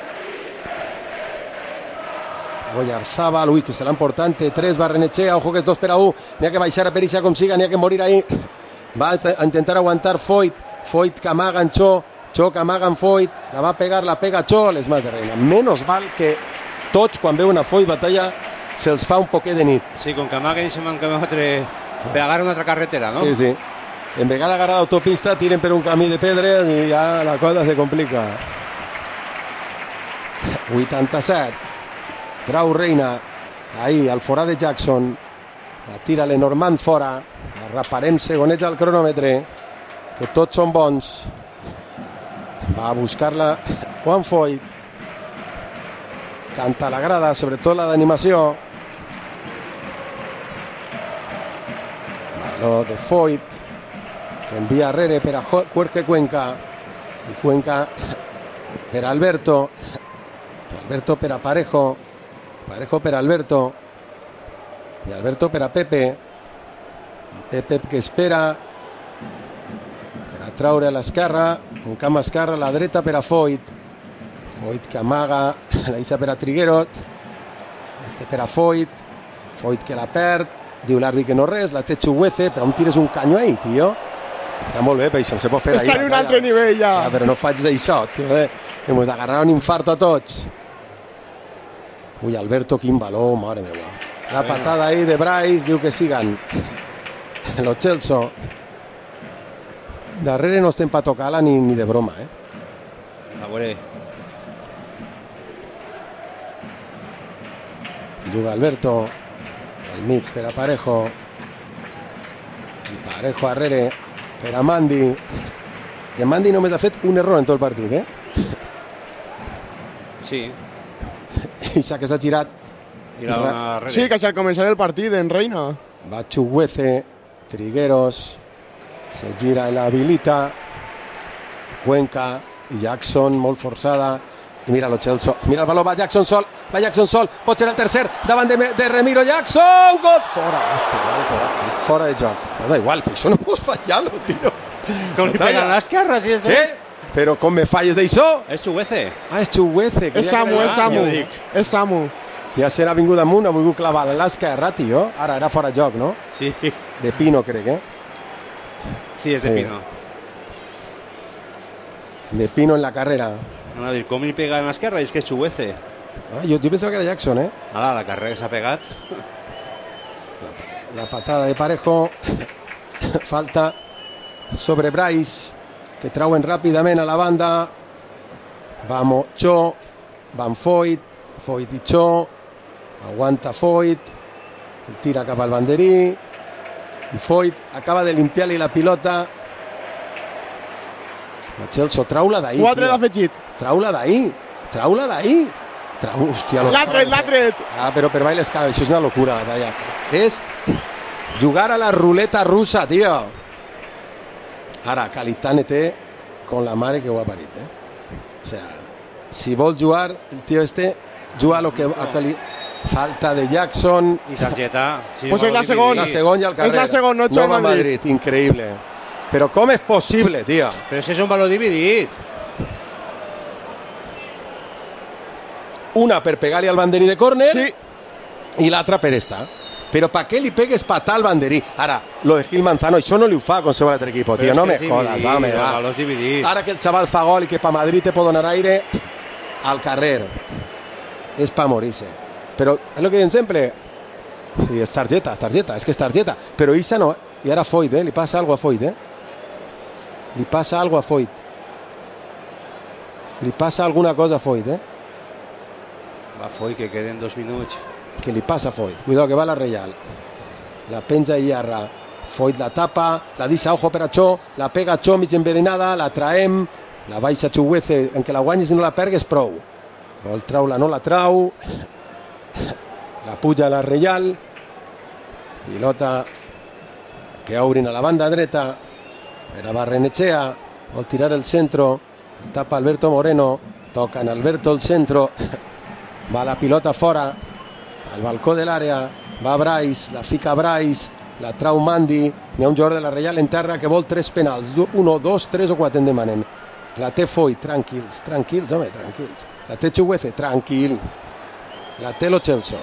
Goyarzábal, uy, que se l'han portat entre 3, Barrenechea, ojo que és 2-1, n'hi ha que baixar a Perícia com siga, n'hi ha que morir ahí. Va a intentar aguantar Foyt, Foyt que amaga en Cho que amaga en Foyt, la va a pegar, la pega Cho, les mans de Reina. Menos val que tots quan veuen a Foyt batalla se'ls fa un poquet de nit. Sí, com que amaguen se man que per agarrar una altra carretera, no? Sí. En vegada d'agarrar l'autopista tiren per un camí de pedres i ja la cosa se complica. 87. Trau Reina, ahí, al forà de Jackson, la tira Lenormand fora, arraparem segonets al cronòmetre, que tots són bons. Va a buscar-la Juan Foyt, canta la grada, sobretot la d'animació. Baló de Foyt, que envia arrere per a Jorge Cuenca, i Cuenca per a Alberto per a Parejo per a Alberto, i Alberto per a Pepe que espera per a traure a l'esquerra, un camp esquerra, a la dreta per a Foyt que amaga, la deixa per a Trigueros, per a Foyt que la perd, diu l'àrbit que no res, la té Chuguece, però on tires un canyo ahí, tio? Està molt bé, però això se pot fer està en un altre nivell ja. Però no faig d'això, tio, hem d'agarrar un infarto a tots. Ui, Alberto, quin valor, mare meva. La patada ahí de Brais, diu que sigan. Lo Celso. Darrere no estem per tocar-la ni de broma, A veure. Juga Alberto. Al mig per a Parejo. I Parejo arrere per a Mandi. Que Mandi només ha fet un error en tot el partit, Sí. I que s'ha girat. Sí, que al començar el partit en Reina. Va Chuguece, Trigueros, se gira i la habilita. Cuenca i Jackson, molt forçada. I mira Lo Celso, mira el valor, va Jackson sol, pot ser el tercer, davant de Remiro Jackson, gol! Fora, hòstia, fora de joc. No, da igual, que això no pots fallar-lo, tio. Com li peguen a l'esquerra, si és de... Sí, però com me falles d'això? És Chuguece. Ah, és Chuguece. És Samu. Ja se n'ha vingut amunt, ha volgut clavar a l'esquerra, tio. Ara era fora de joc, no? Sí. De Pino, crec, Sí, és de Pino. De Pino en la carrera. No, dir, com li pega en l'esquerra? És que és Chuguece. Jo pensava que era Jackson, Ara, la carrera que s'ha pegat. La patada de Parejo. Falta. sobre Bryce, que trauen ràpidament a la banda. Vamos, Cho, Van Foyt i Cho, aguanta Foyt, el tira cap al banderí, i Foyt acaba de limpiar-li la pilota. Lo Celso, trau-la d'ahir. 4 d'afegit. Trau-la d'ahir. Hòstia, l'ha tret. Però per bailes cabe, això és una locura, batalla. És jugar a la ruleta russa, tio. Ara, Calitane té con la mare que ho ha parit, O sea, si vol jugar, el tio juga a lo que falta de Jackson. I targeta. Sí, pues és la segona. La segona i al carrer. És la segona, no va a Madrid. Increïble. Però com és possible, tio? Però és un valor dividit. Una per pegar-li al banderí de córner, sí, i l'altra per esta. Però per què li pegues patar al banderí? Ara, lo de Gil Manzano, això no li ho fa con seu altre equip, tio, no me jodas, va. Ara que el xaval fa gol i que pa Madrid te pot donar aire, al carrer. És pa morir-se. Però és el que diuen sempre. Sí, és targeta, és que és targeta. Però Isa no, i ara Foyt, li passa algo a Foyt, Li passa algo a Foyt. Li passa alguna cosa a Foyt, Va Foyt, que queden 2 minuts. Que li passa a Foyt. Cuidado, que va la Reial. La penja Iarra. Foyt la tapa, la deixa ojo per a Cho, la pega Cho mig envenenada, la traem, la baixa Chuguece, en que la guanyis i no la pergues prou. Vol trau-la, no la trau. La puja a la Reial. Pilota que obrin a la banda dreta. Per a Barrenechea. Vol tirar el centro. Tapa Alberto Moreno. Toca en Alberto el centro. Va la pilota fora. Al balcó de l'àrea. Va Bryce. La fica Bryce. La trau Mandy. Hi ha un jugador de la Reial en terra que vol 3 penals. 1, 2, 3 o 4 en demanen. La té Foyt. Tranquils, home, tranquils. La té Chuguece. Tranquil. La té lo Celso.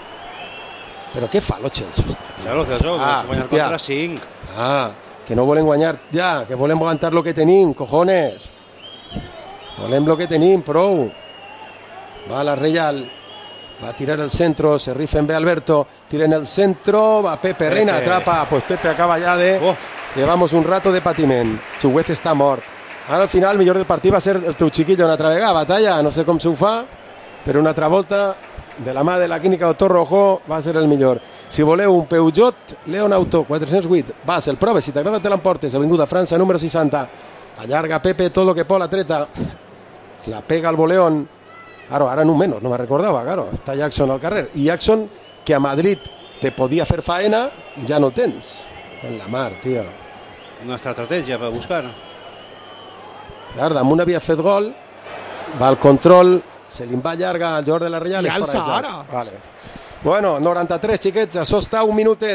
Però què fa lo Celso? Ja lo Celso, guanyar contra 5. Que no volen guanyar ja, que volem aguantar lo que tenim, cojones. Volem lo que tenim, prou. Va la Reial, va a tirar el centro, se rifen bé Alberto, tiren el centro, va Pepe Reina, atrapa, pues Pepe acaba ya de... Llevamos un rato de patiment, Chuguece està mort. Ara al final el millor del partit va ser el teu xiquillo una altra vegada, batalla, no sé com s'ho fa, però una altra volta de la mà de la clínica Doctor Rojo va ser el millor. Si voleu un Peugeot Leon Auto 408, vas, el prove, si t'agrada te l'emportes, Avinguda França número 60, allarga Pepe tot lo que pot la treta, la pega al Boleón. Ara no menos, no me recordava, claro, està Jackson al carrer, i Jackson que a Madrid te podia fer faena, ja no tens en la mar, tio. Una estratègia per buscar. Damunt havia fet gol, va al control, se li va llarga al jugador de la Reial. I alça ara. Vale. Bueno, 93, xiquets, això està un minutet.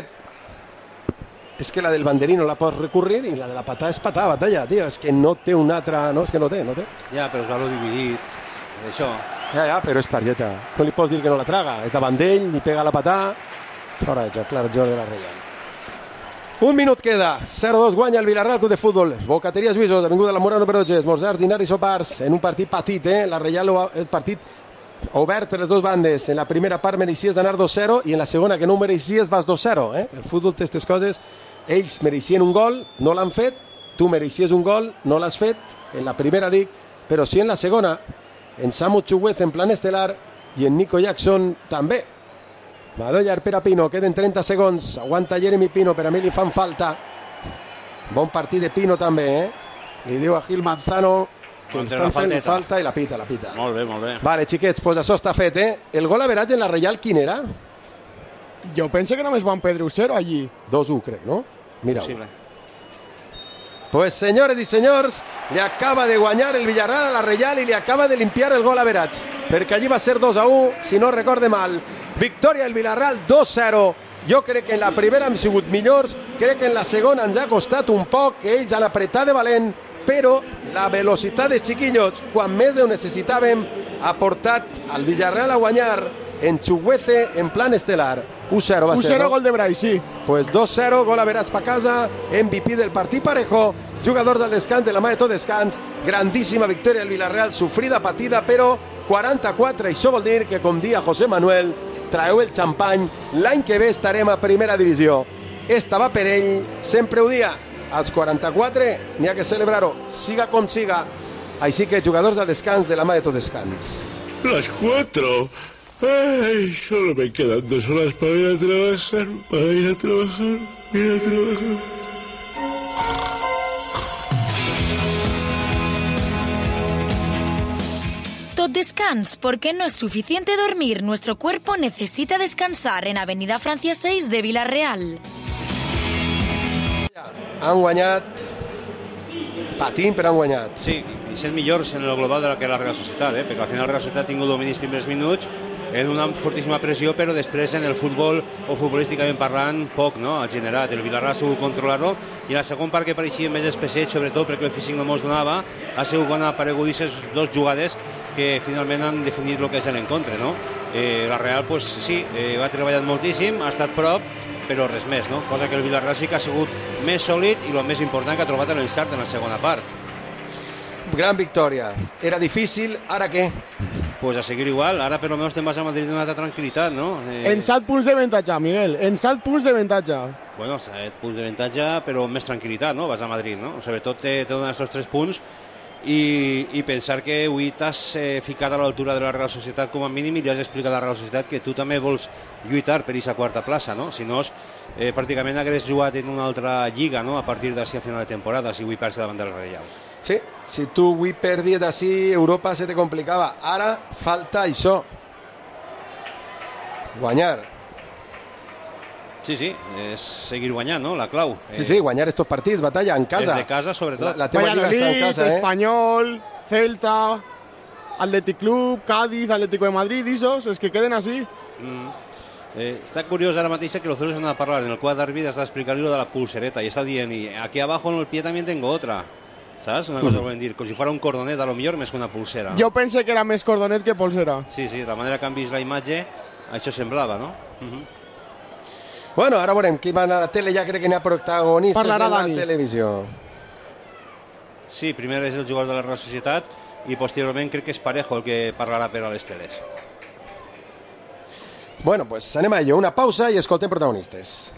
És que la del banderí no la pots recurrir i la de la patada és patada, batalla, tio. És que no té una altra... No, és que no té. Ja, però és valor dividit. Això. Ja, però és targeta. No li pots dir que no la traga. És davant d'ell, li pega la patada. Fora de joc, clar, el jugador de la Reial. Un minut queda, 0-2 guanya el Villarreal Club de Futbol. Bocateries Lluïsos, Avinguda la Mora número 12, esmorzars, dinars i sopars, en un partit petit, la Reial, el partit obert per les dues bandes. En la primera part mereixies d'anar 2-0 i en la segona que no mereixies vas 2-0. El futbol té aquestes coses. Ells mereixien un gol, no l'han fet, tu mereixies un gol, no l'has fet, en la primera dic, però sí en la segona, en Samu Chuguece en plan estel·lar i en Nico Jackson també. Madollar per a Pino, queden 30 segons, aguanta Jeremy Pino, per a mi li fan falta. Bon partit de Pino també, Li diu a Gil Manzano que li estan fent falta i la pita. Molt bé. Vale, xiquets, pues això està fet, El gol average en la Reial, quin era? Jo penso que només van perdre 0 allí. 2-1, crec, no? Mira-ho. Pues senyores i senyors, li acaba de guanyar el Villarreal a la Reial i li acaba de limpiar el gol average, perquè allí va ser 2-1, si no recorde mal. Victòria del Villarreal 2-0. Jo crec que en la primera hem sigut millors, crec que en la segona ens ha costat un poc, que ells han apretat de valent, però la velocitat dels xiquillos, quan més ho necessitàvem, ha portat al Villarreal a guanyar en Chuguece en plan estel·lar. 1-0 va ser, 1-0 no? gol de Bryce, sí. Pues 2-0, gol average pa casa, MVP del partit parejo, jugador del descans, de la mà de tot descans, grandíssima victòria del Villarreal, sofrida, patida, però 44, això vol dir que, com dia José Manuel, traeu el xampany, l'any que ve estarem a primera divisió. Esta va per ell, sempre ho dia, als 44 n'hi ha que celebrar-ho, siga com siga. Així que jugadors al descans de la mà de tot descans. Las 4. Ay, solo me quedan 2 horas para ir a trabajar, Tot descans, porque no es suficiente dormir. Nuestro cuerpo necesita descansar en Avenida Francia 6 de Vila-real. Han guanyat, patint però han guanyat. Sí, i sent millors en el global de la que la Real Societat, perquè al final la Real Societat ha tingut domini els primers minuts en una fortíssima pressió, però després en el futbol, o futbolísticament parlant, poc, no?, ha generat. El Villarreal ha sigut controlar-lo, i la segon part que pareixia més espesseig, sobretot perquè el físic no mos donava, ha sigut quan han aparegut aquestes 2 jugades que finalment han definit el que és l'encontre, no? La Real, pues sí, ha treballat moltíssim, ha estat prop, però res més, no? Cosa que el Villarreal sí que ha sigut més sòlid i el més important que ha trobat l'encert en la segona part. Gran victòria. Era difícil, ara què? Pues a seguir igual, ara per lo menos te'n vas a Madrid amb una altra tranquil·litat, no? En 7 punts d'avantatge, Miguel, en 7 punts d'avantatge. Bueno, 7 punts d'avantatge, però més tranquil·litat, no? Vas a Madrid, no? Sobretot te donen aquests 3 punts i pensar que avui t'has ficat a l'altura de la Real Societat com a mínim i li has explicat a la Real Societat que tu també vols lluitar per aquesta quarta plaça, no? Si no, pràcticament hagués jugat en una altra lliga, no?, a partir d'ací a final de temporada, si avui perds davant del Reial. Sí, si tu avui perdies d'ací, Europa se te complicava. Ara falta això. Guanyar. Sí, és seguir guanyant, no?, la clau. Sí, guanyar estos partits, batalla, en casa. Des de casa, sobretot. La teva lliga està en casa, Espanyol, Celta, Athletic Club, Cádiz, Atlético de Madrid, esos, es que queden así. Està curiós ara mateix que los dos van a parlar en el quadre d'àrbitres de explicar-lo de la pulsereta i està dient, y aquí abajo en el pie también tengo otra. ¿Sabes? Una cosa que volen dir, com si fuera un cordonet, a lo millor més que una pulsera. Jo pensé que era més cordonet que pulsera. Sí, de la manera que han vist la imatge, això semblava, no? Bueno, ara veurem qui va a la tele, ja crec que n'hi ha protagonistes Parlarà en la Dani. televisió. Sí, primer és el jugador de la Real Societat i posteriorment crec que és Parejo el que parlarà per a les teles. Bueno, pues anem a ello, una pausa y escoltem protagonistes.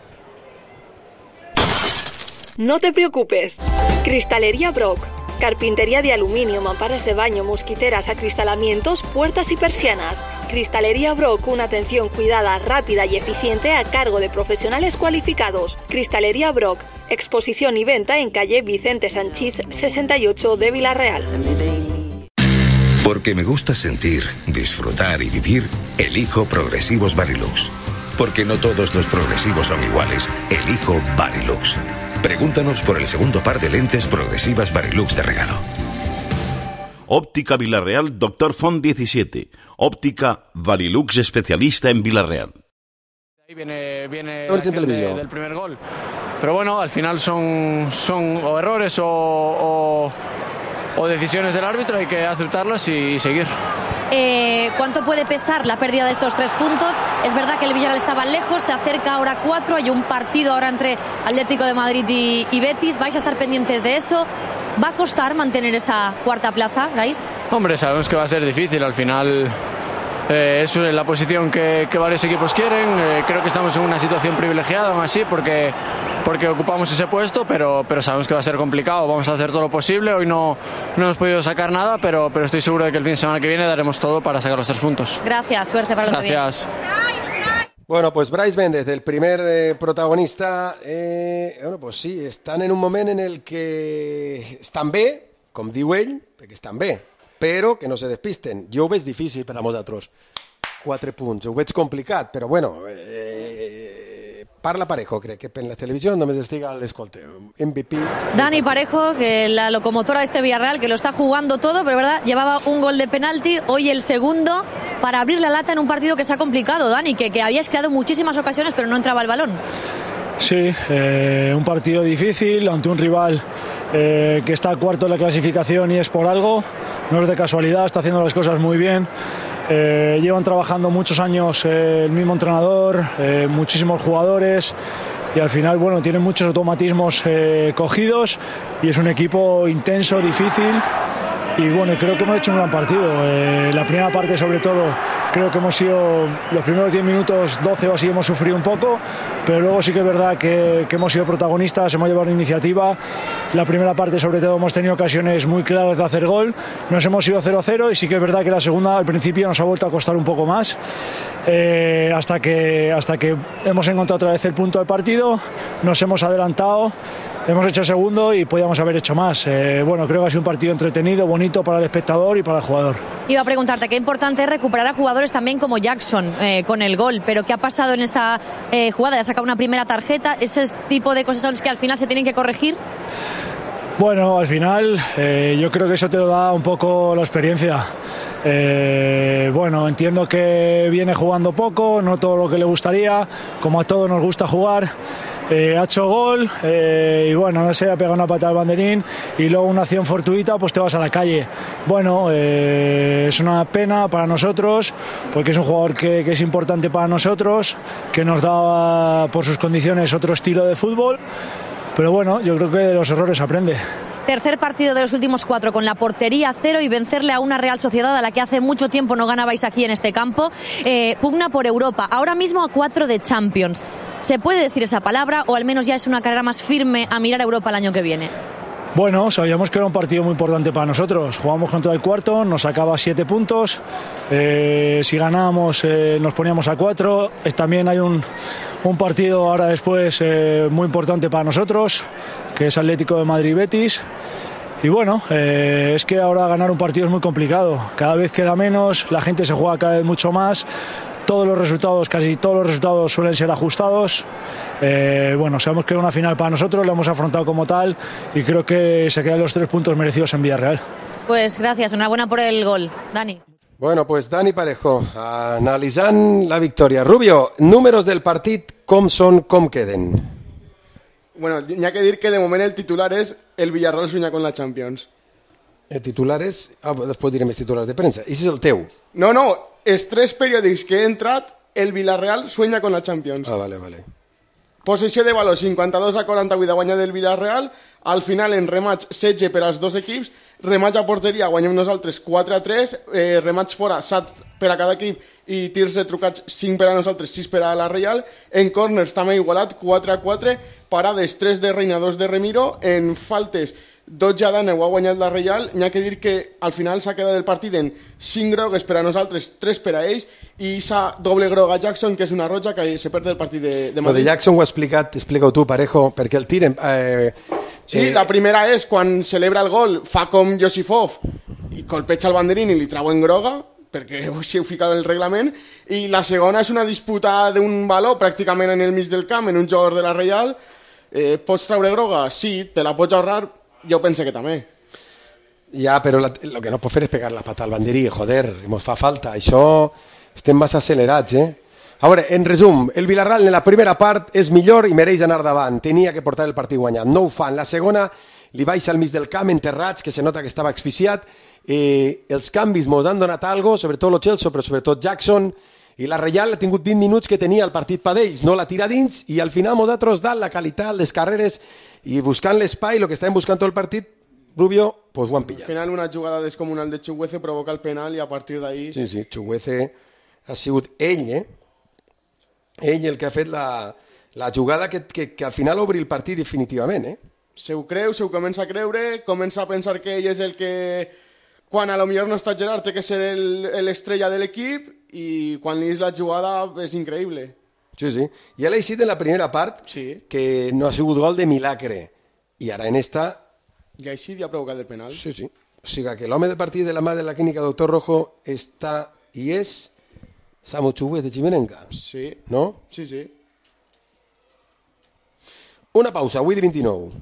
No te preocupes. Cristalería Brock. Carpintería de aluminio, mamparas de baño, mosquiteras, acristalamientos, puertas y persianas. Cristalería Brock, una atención cuidada, rápida y eficiente a cargo de profesionales cualificados. Cristalería Brock, exposición y venta en calle Vicente Sanchís 68 de Vila-real. Porque me gusta sentir, disfrutar y vivir, elijo Progresivos Varilux. Porque no todos los progresivos son iguales, elijo Varilux. Pregúntanos por el segundo par de lentes progresivas Varilux de regalo. Óptica Vila-real, Dr. Font 17. Óptica Varilux, especialista en Vila-real. Ahí viene del primer gol. Pero bueno, al final son o errores o decisiones del árbitro, hay que aceptarlas y seguir. ¿Cuánto puede pesar la pérdida de estos 3 puntos? Es verdad que el Villarreal estaba lejos, se acerca ahora 4, hay un partido ahora entre Atlético de Madrid y Betis. ¿Vais a estar pendientes de eso? ¿Va a costar mantener esa cuarta plaza, Brais? Hombre, sabemos que va a ser difícil, al final es la posición que varios equipos quieren. Creo que estamos en una situación privilegiada aún así porque ocupamos ese puesto, pero sabemos que va a ser complicado. Vamos a hacer todo lo posible. Hoy no hemos podido sacar nada, pero estoy seguro de que el fin de semana que viene daremos todo para sacar los 3 puntos. Gracias, suerte para el otro día. Gracias. Bueno, pues Brais Méndez, el primer protagonista, bueno, pues sí, están en un moment en el que estan bé, com diu ell, perquè estan bé, però que no se despisten. Jo ho veig difícil per a nosaltres. 4 punts, ho veig complicat, però bueno, parla Parejo, crec que en la televisió només estiga l'escolta. MVP. Dani Parejo, que la locomotora de este Villarreal, que lo está jugando todo, pero verdad, llevaba un gol de penalti, hoy el segundo, para abrir la lata en un partido que se ha complicado, Dani, que habías creado muchísimas ocasiones, pero no entraba el balón. Sí, un partido difícil ante un rival que está cuarto en la clasificación y es por algo, no es de casualidad, está haciendo las cosas muy bien. Llevan trabajando muchos años el mismo entrenador, muchísimos jugadores y al final, bueno, tienen muchos automatismos cogidos y es un equipo intenso, difícil y bueno, creo que hemos hecho un gran partido. La primera parte, sobre todo, creo que hemos sido los primeros 10 minutos, 12 o así, hemos sufrido un poco, pero luego sí que es verdad que hemos sido protagonistas, hemos llevado la iniciativa. La primera parte, sobre todo, hemos tenido ocasiones muy claras de hacer gol, nos hemos ido 0-0 y sí que es verdad que la segunda al principio nos ha vuelto a costar un poco más, hasta que hemos encontrado otra vez el punto del partido, nos hemos adelantado, hemos hecho segundo y podíamos haber hecho más. Bueno, creo que ha sido un partido entretenido, bonito para el espectador y para el jugador. Iba a preguntarte qué importante es recuperar a jugadores también como Jackson con el gol, pero ¿qué ha pasado en esa jugada? ¿Le ha sacado una primera tarjeta? ¿Ese tipo de cosas son las que al final se tienen que corregir? Bueno, al final yo creo que eso te lo da un poco la experiencia. Bueno, entiendo que viene jugando poco, no todo lo que le gustaría, como a todos nos gusta jugar. Ha hecho gol y bueno, no sé, ha pegado una patada al banderín y luego una acción fortuita, pues te vas a la calle. Bueno, es una pena para nosotros porque es un jugador que es importante para nosotros, que nos da por sus condiciones otro estilo de fútbol, pero bueno, yo creo que de los errores aprende. Tercer partido de los últimos 4 con la portería a 0 y vencerle a una Real Sociedad a la que hace mucho tiempo no ganabais aquí en este campo. Pugna por Europa, ahora mismo a 4 de Champions. ¿Se puede decir esa palabra o al menos ya es una carrera más firme a mirar a Europa el año que viene? Bueno, sabíamos que era un partido muy importante para nosotros. Jugamos contra el cuarto, nos sacaba 7 puntos. Si ganábamos nos poníamos a 4. También hay un partido ahora después muy importante para nosotros, que es Atlético de Madrid-Betis. Y bueno, es que ahora ganar un partido es muy complicado. Cada vez queda menos, la gente se juega cada vez mucho más. Casi todos los resultados suelen ser ajustados. Bueno, sabemos que es una final para nosotros, lo hemos afrontado como tal y creo que se quedan los 3 puntos merecidos en Villarreal. Pues gracias, enhorabuena por el gol, Dani. Bueno, pues Dani Parejo, analitzant la victòria. Rubio, números del partit, com són, com queden? Bueno, hi ha que dir que de moment el titular és el Villarreal sueña con la Champions. El titular és... després direm els titulars de premsa. I és el teu? No, els 3 periòdics que he entrat, el Villarreal sueña con la Champions. Ah, vale. Possessió de valor 52-48 a guanyar del Villarreal, al final en rematch 16 per als 2 equips, rematch a porteria guanyem nosaltres 4-3, rematch fora 7 per a cada equip i tirs retrucats 5 per a nosaltres, 6 per a la Reial, en corners també igualat 4-4, parades 3 de Reina, 2 de Remiro, en faltes 12 a Dana ho ha guanyat la Reial. N'hi ha que dir que al final s'ha quedat el partit en 5 grogues per a nosaltres, 3 per a ells, i s'ha doble groga a Jackson, que és una roja que se perd el partit de Madrid. Lo de Jackson ho ha explicat, explica-ho tu, Parejo, perquè el tiren... Sí, la primera és quan celebra el gol, fa com Josifov i colpeja el banderín i li trauen groga, perquè s'hi heu ficat el reglament, i la segona és una disputa d'un baló pràcticament en el mig del camp, en un jugador de la Reial. Pots treure groga? Sí, te la pots ahorrar. Jo penso que també. Ja, però lo que no pot fer és pegar la pata al banderí, joder, ens fa falta. Això estem massa accelerats, A veure, en resum, el Villarreal en la primera part és millor i mereix anar davant. Tenia que portar el partit guanyat. No ho fa. En la segona li baixa al mig del camp, enterrats, que se nota que estava asfixiat. Els canvis mos han donat algo, sobretot lo Chelsea, però sobretot Jackson, i la Reial ha tingut 20 minuts que tenia el partit per ells, no la tira dins, i al final mos ha trosdat la qualitat, les carreres, i buscant l'espai, el que estàvem buscant tot el partit, Rubio, pues ho han pillat. Al final una jugada descomunal de Chuguece provoca el penal i a partir d'ahí... Sí, Chuguece ha sigut ell, ell el que ha fet la jugada que al final obri el partit definitivament, Se ho creu, se ho comença a creure, comença a pensar que ell és el que, quan a lo millor no està Gerard, té que ser l'estrella de l'equip, i quan li és la jugada és increïble. Sí. Ja l'he dit en la primera part que no ha sigut gol de milagre, i ara en esta... I així ja ha provocat el penal. Sí. O sigui que l'home del partit de la mà de la clínica Doctor Rojo està i és Samu Chuguez de Chimenenca. Sí. No? Sí. Una pausa, avui de 29.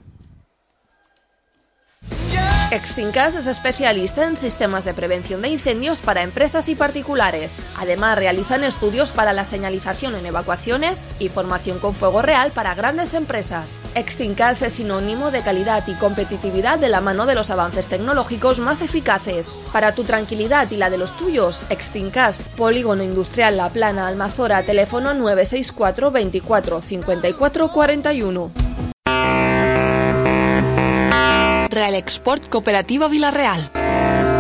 Extincas es especialista en sistemas de prevención de incendios para empresas y particulares. Además, realizan estudios para la señalización en evacuaciones y formación con fuego real para grandes empresas. Extincas es sinónimo de calidad y competitividad de la mano de los avances tecnológicos más eficaces. Para tu tranquilidad y la de los tuyos, Extincas, Polígono Industrial La Plana, Almazora, teléfono 964 24 54 41. Real Export Cooperativa Villarreal.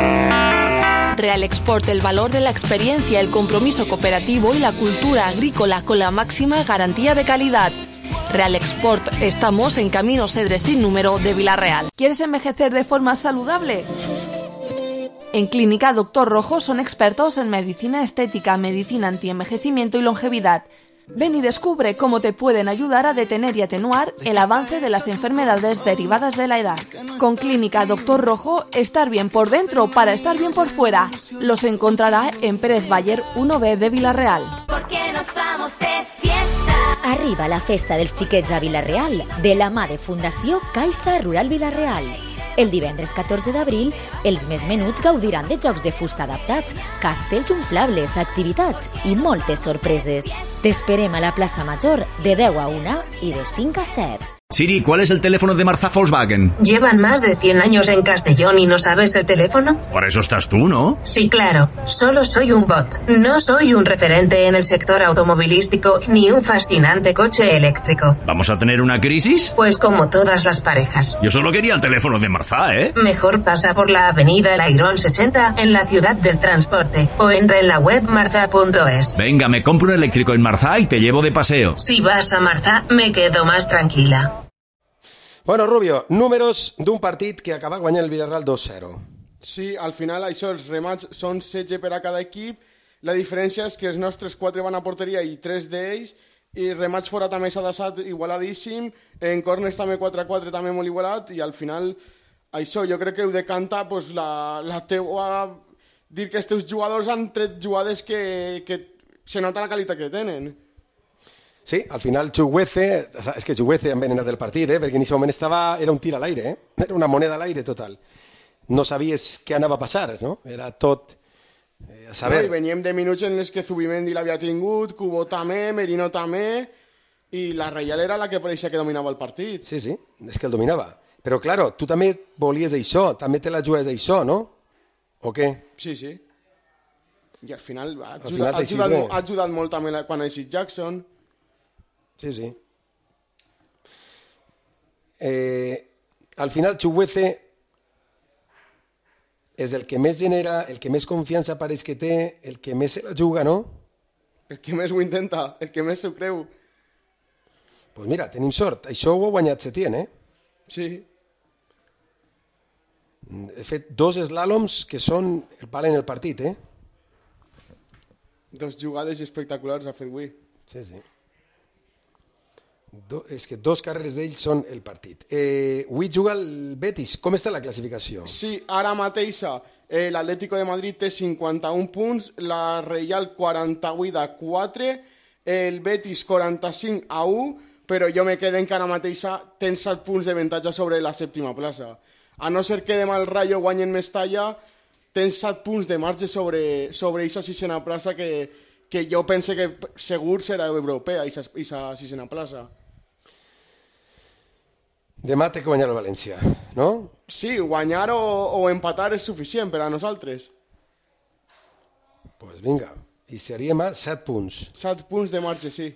Real Export, el valor de la experiencia, el compromiso cooperativo y la cultura agrícola con la máxima garantía de calidad. Real Export, estamos en Camino Cedres sin número de Vila-real. ¿Quieres envejecer de forma saludable? En Clínica Doctor Rojo son expertos en medicina estética, medicina antienvejecimiento y longevidad. Ven y descubre cómo te pueden ayudar a detener y atenuar el avance de las enfermedades derivadas de la edad. Con Clínica Doctor Rojo, estar bien por dentro para estar bien por fuera. Los encontrará en Pérez Bayer 1B de Vila-real. Porque nos vamos de fiesta. Arriba la festa dels xiquets a Vila-real, de la mà de Fundació Caixa Rural Vila-real. El divendres 14 d'abril, els més menuts gaudiran de jocs de fusta adaptats, castells inflables, activitats i moltes sorpreses. T'esperem a la plaça Major de 10 a 1 i de 5 a 7. Siri, ¿cuál es el teléfono de Marza Volkswagen? ¿Llevan más de 100 años en Castellón y no sabes el teléfono? Por eso estás tú, ¿no? Sí, claro. Solo soy un bot. No soy un referente en el sector automovilístico ni un fascinante coche eléctrico. ¿Vamos a tener una crisis? Pues como todas las parejas. Yo solo quería el teléfono de Marza, ¿eh? Mejor pasa por la avenida El Airón 60 en la ciudad del transporte o entra en la web marza.es. Venga, me compro un eléctrico en Marza y te llevo de paseo. Si vas a Marza, me quedo más tranquila. Bueno, Rubio, números d'un partit que acaba guanyant el Villarreal 2-0. Sí, al final això, els remats són 16 per a cada equip. La diferència és que els nostres 4 van a porteria i 3 d'ells, i remats fora també s'ha deixat igualadíssim, en corners també 4-4 també molt igualat, i al final això jo crec que heu de cantar pues, la teua... dir que els teus jugadors han tret jugades que se nota la qualitat que tenen. Sí, al final Chukwueze, és que Chukwueze ha envenenat el partit, perquè en aquest moment era un tir a l'aire, era una moneda a l'aire total. No sabies què anava a passar, no? Era tot a saber. No, i veníem de minuts en els que Zubimendi l'havia tingut, Cubo també, Merino també, i la Reial era la que pareixia que dominava el partit. Sí, sí, és que el dominava. Però, claro, tu també volies això, també te la jugues això, no? O què? Sí, sí. I al final ha ajudat molt també quan ha eixit Jackson. Sí, sí. Al final Chukwueze és el que més genera, el que més confiança pareix que té, el que més se la juga, no? El que més ho intenta, el que més s'ho creu. Pues mira, tenim sort. Això ho ha guanyat Setién, Sí. He fet 2 slàloms que valen el partit, 2 jugades espectaculars ha fet avui. Sí, sí. És que 2 carreres d'ells són el partit. Avui juga el Betis. Com està la classificació? Sí, ara mateix l'Atlético de Madrid té 51 punts, la Reial 48 a 4, el Betis 45 a 1, però jo me quedo que ara mateix tens 7 punts d'avantatge sobre la 7ª plaça. A no ser que demà el Rayo guanyen Mestalla, tens 7 punts de marge sobre aquesta 6ª plaça que jo pense que segur serà europea, aquesta 6ª plaça. Demà té que guanyar el València, no? Sí, guanyar o empatar és suficient per a nosaltres. Pues vinga, i seríem a 7 punts. 7 punts de marge, sí.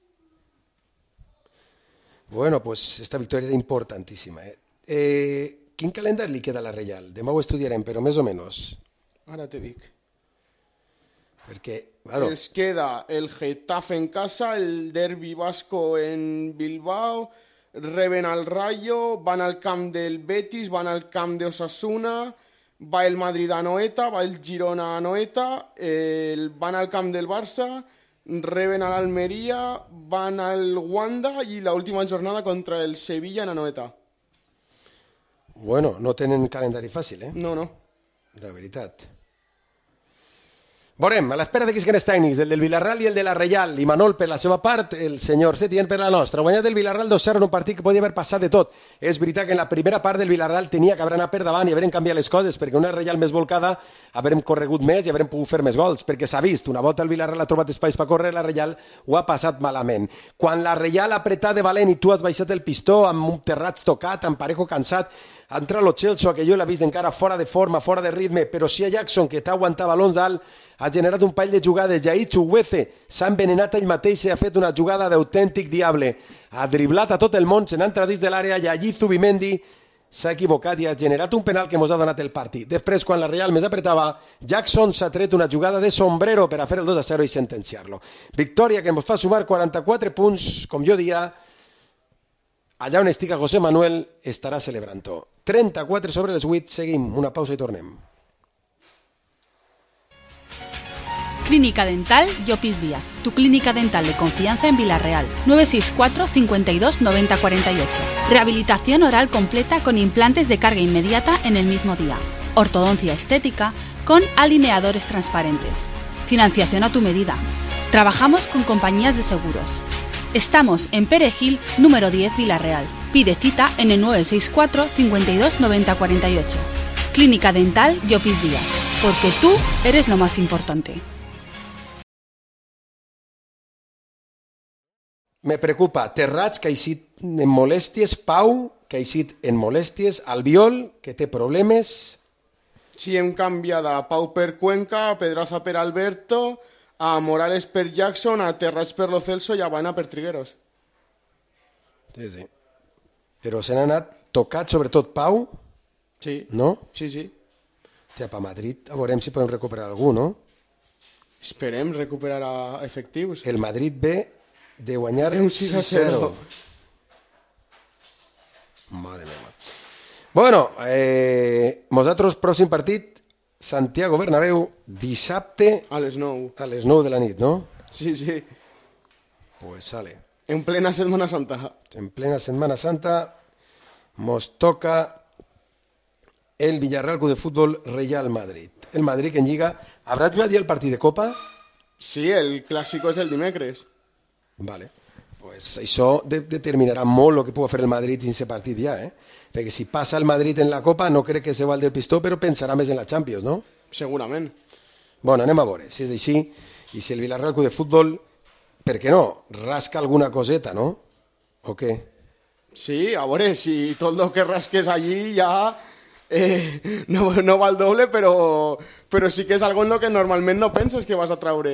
Bueno, pues esta victòria era importantíssima. Quin calendari li queda a la Reial? Demà ho estudiarem, però més o menys. Ara te dic. Perquè, claro... Els queda el Getafe en casa, el Derbi Vasco en Bilbao, reben al Rayo, van al camp del Betis, van al camp de Osasuna, va el Madrid a Anoeta, va el Girona a Anoeta, van al camp del Barça, reben a l'Almeria, van al Wanda i l'última jornada contra el Sevilla en Anoeta. Bueno, no tenen calendari fàcil, No, no. De veritat. Veurem, a l'espera d'aquests grans tècnics, el del Villarreal i el de la Reial, i Manol per la seva part, el senyor Setién per la nostra. Guanyat el Villarreal 2-0 en un partit que podia haver passat de tot. És veritat que en la primera part del Villarreal tenia que haver anat per davant i haver canviat les coses, perquè una Reial més volcada haurem corregut més i haurem pogut fer més gols, perquè s'ha vist, una volta el Villarreal ha trobat espais per córrer, la Reial ho ha passat malament. Quan la Reial ha apretat de valent i tu has baixat el pistó amb un Terrats tocat, amb Parejo cansat, ha entrat lo Chelsea, que jo l'he vist encara fora de forma, fora de ritme, però si a Jackson, que t'ha aguantat balons dalt, ha generat un parell de jugades, i ahir Chukwueze s'ha envenenat ell mateix i ha fet una jugada d'autèntic diable. Ha driblat a tot el món, se n'ha entrat dins de l'àrea, i allí Zubimendi s'ha equivocat i ha generat un penal que ens ha donat el partit. Després, quan la Real més apretava, Jackson s'ha tret una jugada de sombrero per a fer el 2-0 i sentenciar-lo. Victòria que ens fa sumar 44 punts, com jo dia, allà on estigui José Manuel estarà celebrant-ho. 34 sobre les 8, seguim, una pausa i tornem. Clínica Dental Llopis Díaz, tu clínica dental de confianza en Vila-real. 964 52 90 48. Rehabilitación oral completa con implantes de carga inmediata en el mismo día. Ortodoncia estética con alineadores transparentes. Financiación a tu medida. Trabajamos con compañías de seguros. Estamos en Perejil, número 10, Vila-real. Pide cita en el 964 52 90 48. Clínica Dental Llopis Díaz, porque tú eres lo más importante. Me preocupa Terrats, que ha eixit en molèsties, Pau, que ha eixit en molèsties, Albiol, que té problemes. Sí, hem canviat a Pau per Cuenca, a Pedraza per Alberto, a Morales per Jackson, a Terrats per Lo Celso i a Habana per Trigueros. Sí. Però se n'ha anat tocat, sobretot Pau. Sí. No? Sí. Hòstia, per Madrid, a veurem si podem recuperar algú, no? Esperem recuperar efectius. El Madrid ve de guanyar un 6-0. Mare meva. Bueno, nosaltres, pròxim partit, Santiago Bernabéu, dissabte... A les 9. A les 9 de la nit, no? Sí. Pues sale. En plena Setmana Santa. En plena Setmana Santa nos toca el Villarreal Club de Fútbol Real Madrid. El Madrid que en Lliga... ¿Habrá jugat ja el partit de Copa? Sí, el clàssico és el dimecres. Vale, pues això determinarà molt el que pugui fer el Madrid en aquest partit ja, perquè si passa el Madrid en la Copa no crec que se va al del pistó, però pensarà més en la Champions, no? Segurament. Bueno, anem a veure si és així, i si el Villarreal Club de Futbol, per què no, rasca alguna coseta, no? O què? Sí, a veure, si tot el que rasques allí ja no va al doble, però sí que és algo en el que normalment no penses que vas a traure.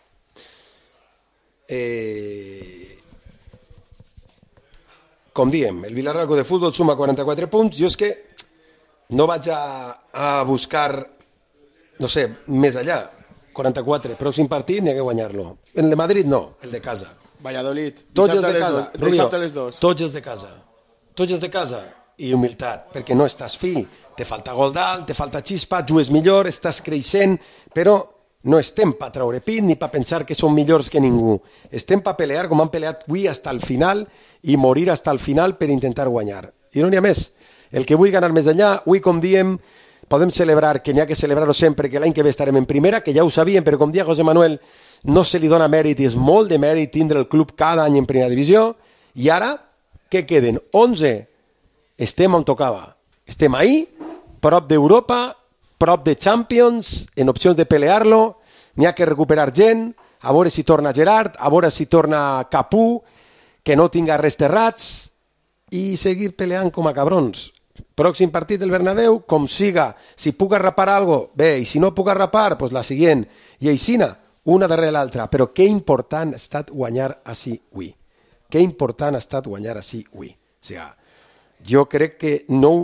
Com diem, el Villarreal Club de Fútbol suma 44 punts. Jo és que no vaig a buscar, no sé, més allà. 44, pròxim partit n'hi ha que guanyar-lo. En el de Madrid no, el de casa. Valladolid, tots els de casa, dissabte a les 2. Tots els de casa i humilitat, perquè no estàs fi, te falta gol dalt, te falta xispa, jugues millor, estàs creixent, però no estem per treure pit ni per pensar que som millors que ningú. Estem per pelear com han peleat avui fins al final i morir fins al final per intentar guanyar. I no n'hi ha més. El que vull anar més enllà, avui, com diem, podem celebrar, que n'hi ha que celebrar-ho sempre, que l'any que ve estarem en primera, que ja ho sabíem, però com dia José Manuel no se li dona mèrit i és molt de mèrit tindre el club cada any en primera divisió. I ara, què queden? 11. Estem on tocava. Estem ahí, prop d'Europa, prop de Champions, en opcions de pelear-lo, n'hi ha que recuperar gent, a veure si torna Gerard, a veure si torna Capú, que no tinga res terrats, i seguir peleant com a cabrons. Pròxim partit del Bernabéu, com siga, si puc arrapar alguna cosa, bé, i si no puc arrapar, doncs la següent, i aixina, una darrere l'altra, però que important ha estat guanyar així avui. Que important ha estat guanyar així avui. O sigui, jo crec que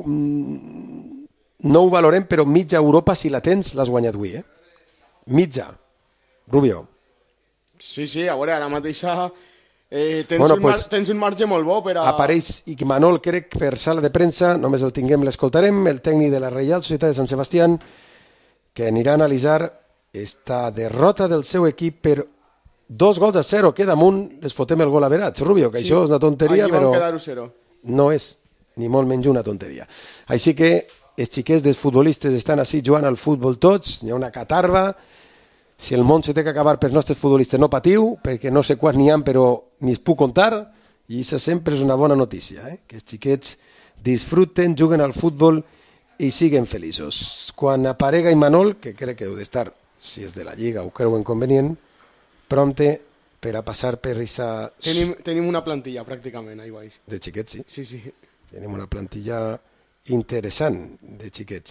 no ho valorem, però mitja Europa, si la tens, l'has guanyat avui, Mitja. Rubio. Sí, a veure, ara mateixa tens un marge molt bo per a... Apareix Imanol, crec, per sala de premsa, només el tinguem, l'escoltarem, el tècnic de la Reial Societat de Sant Sebastián, que anirà a analitzar esta derrota del seu equip per 2-0, que damunt les fotem el gol averats, Rubio, que sí, això és una tonteria, però no és ni molt menys una tonteria. Així que els xiquets dels futbolistes estan així jugant al futbol tots, hi ha una catarba, si el món se té que acabar pels nostres futbolistes no patiu, perquè no sé quants n'hi ha però ni es puc comptar, i això sempre és una bona notícia, que els xiquets disfruten, juguen al futbol i siguen feliços. Quan aparega Imanol, que crec que heu d'estar, si és de la Lliga ho creuen convenient, prompte per a passar per aquesta... Tenim una plantilla pràcticament ahí baix. De xiquets, sí? Sí. Tenim una plantilla interessant de xiquets.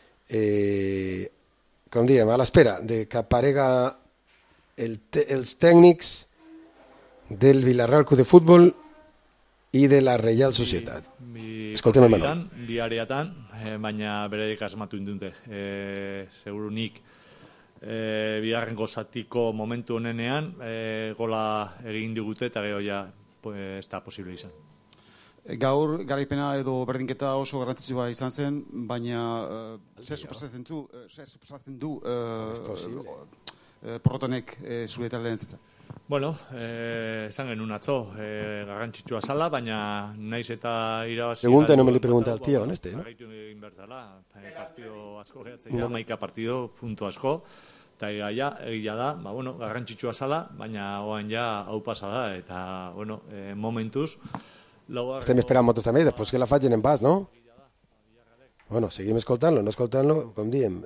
Com diem, a l'espera de que aparega els tècnics del Villarreal Club de Futbol i de la Reial Societat. Escoltem el Manol. Bi areatan, baina beraiek asmatu indute. Segurunik bigarrengo zatiko momentu honenean gola egin digute eta gero ja ez da posible izan. Gaur garaipena edo berdinketa oso garrantzitsua izan zen, baina zer suposatzen du porrotonek zure taldearentzat? Bueno, esan genuen atzo, garrantzitsua zala, baina naiz eta irabazi... Pregunta, no me le pregunta al tío, honeste, ¿no? Partido asko gehatzen da, 11 partido, punto asko, eta egia da, garrantzitsua zala, baina oan ja hau pasa da, eta, momentuz... Estem esperant moltes també, després que la facin en pas, no? Bueno, seguim escoltant-lo, no escoltant-lo, com diem.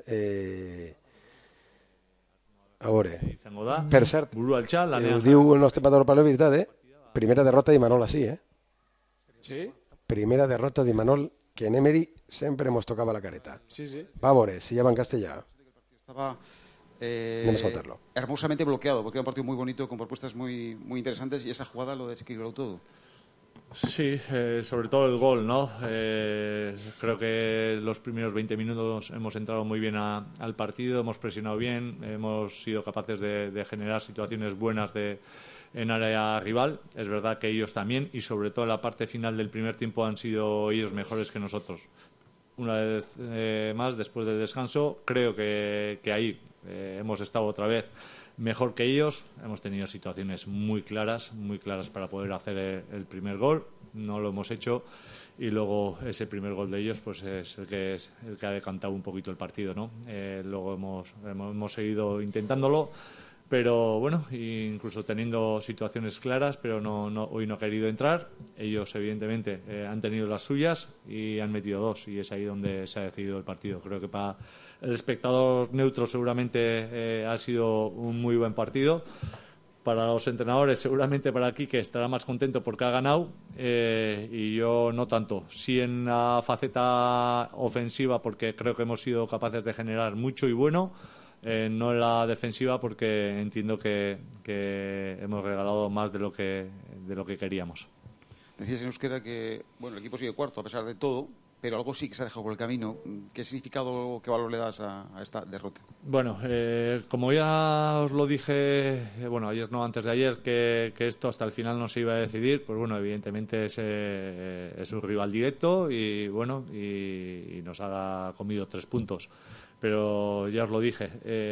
A veure, per cert, ho diu el nostre patró per la veritat, primera derrota d'Imanol així, Sí? Primera derrota d'Imanol, que en Emery sempre nos tocaba la careta. Sí, sí. Va a veure, si ya va en castellà. Estaba soltarlo. Hermosamente bloqueado, porque era un partido muy bonito, con propuestas muy interesantes, y esa jugada lo desequilibró todo. Sí, sobre todo el gol, ¿no? Creo que los primeros 20 minutos hemos entrado muy bien al partido, hemos presionado bien, hemos sido capaces de generar situaciones buenas en área rival. Es verdad que ellos también, y sobre todo en la parte final del primer tiempo han sido ellos mejores que nosotros. Una vez más, después del descanso, creo que ahí hemos estado otra vez mejor que ellos. Hemos tenido situaciones muy claras para poder hacer el primer gol, no lo hemos hecho, y luego ese primer gol de ellos pues es el que ha decantado un poquito el partido, ¿no? Luego hemos seguido intentándolo, pero bueno, incluso teniendo situaciones claras, pero hoy no ha querido entrar. Ellos evidentemente han tenido las suyas y han metido dos, y es ahí donde se ha decidido el partido. Creo que para el espectador neutro seguramente ha sido un muy buen partido. Para los entrenadores, seguramente para Quique estará más contento porque ha ganado, y yo no tanto. Sí en la faceta ofensiva, porque creo que hemos sido capaces de generar mucho y bueno, no en la defensiva, porque entiendo que hemos regalado más de lo que queríamos. Decías en euskera que el equipo sigue cuarto a pesar de todo, pero algo sí que se ha dejado por el camino. ¿Qué significado, qué valor le das a esta derrota? Bueno, como ya os lo dije, ayer no, antes de ayer, que esto hasta el final no se iba a decidir, pues bueno, evidentemente es un rival directo y nos ha comido 3 puntos. Pero ya os lo dije,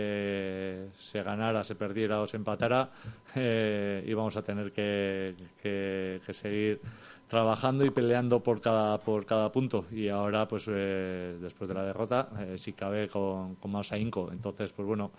se ganara, se perdiera o se empatara, íbamos a tener que seguir trabajando y peleando por cada punto, y ahora pues después de la derrota si cabe con más ahínco. Entonces pues bueno,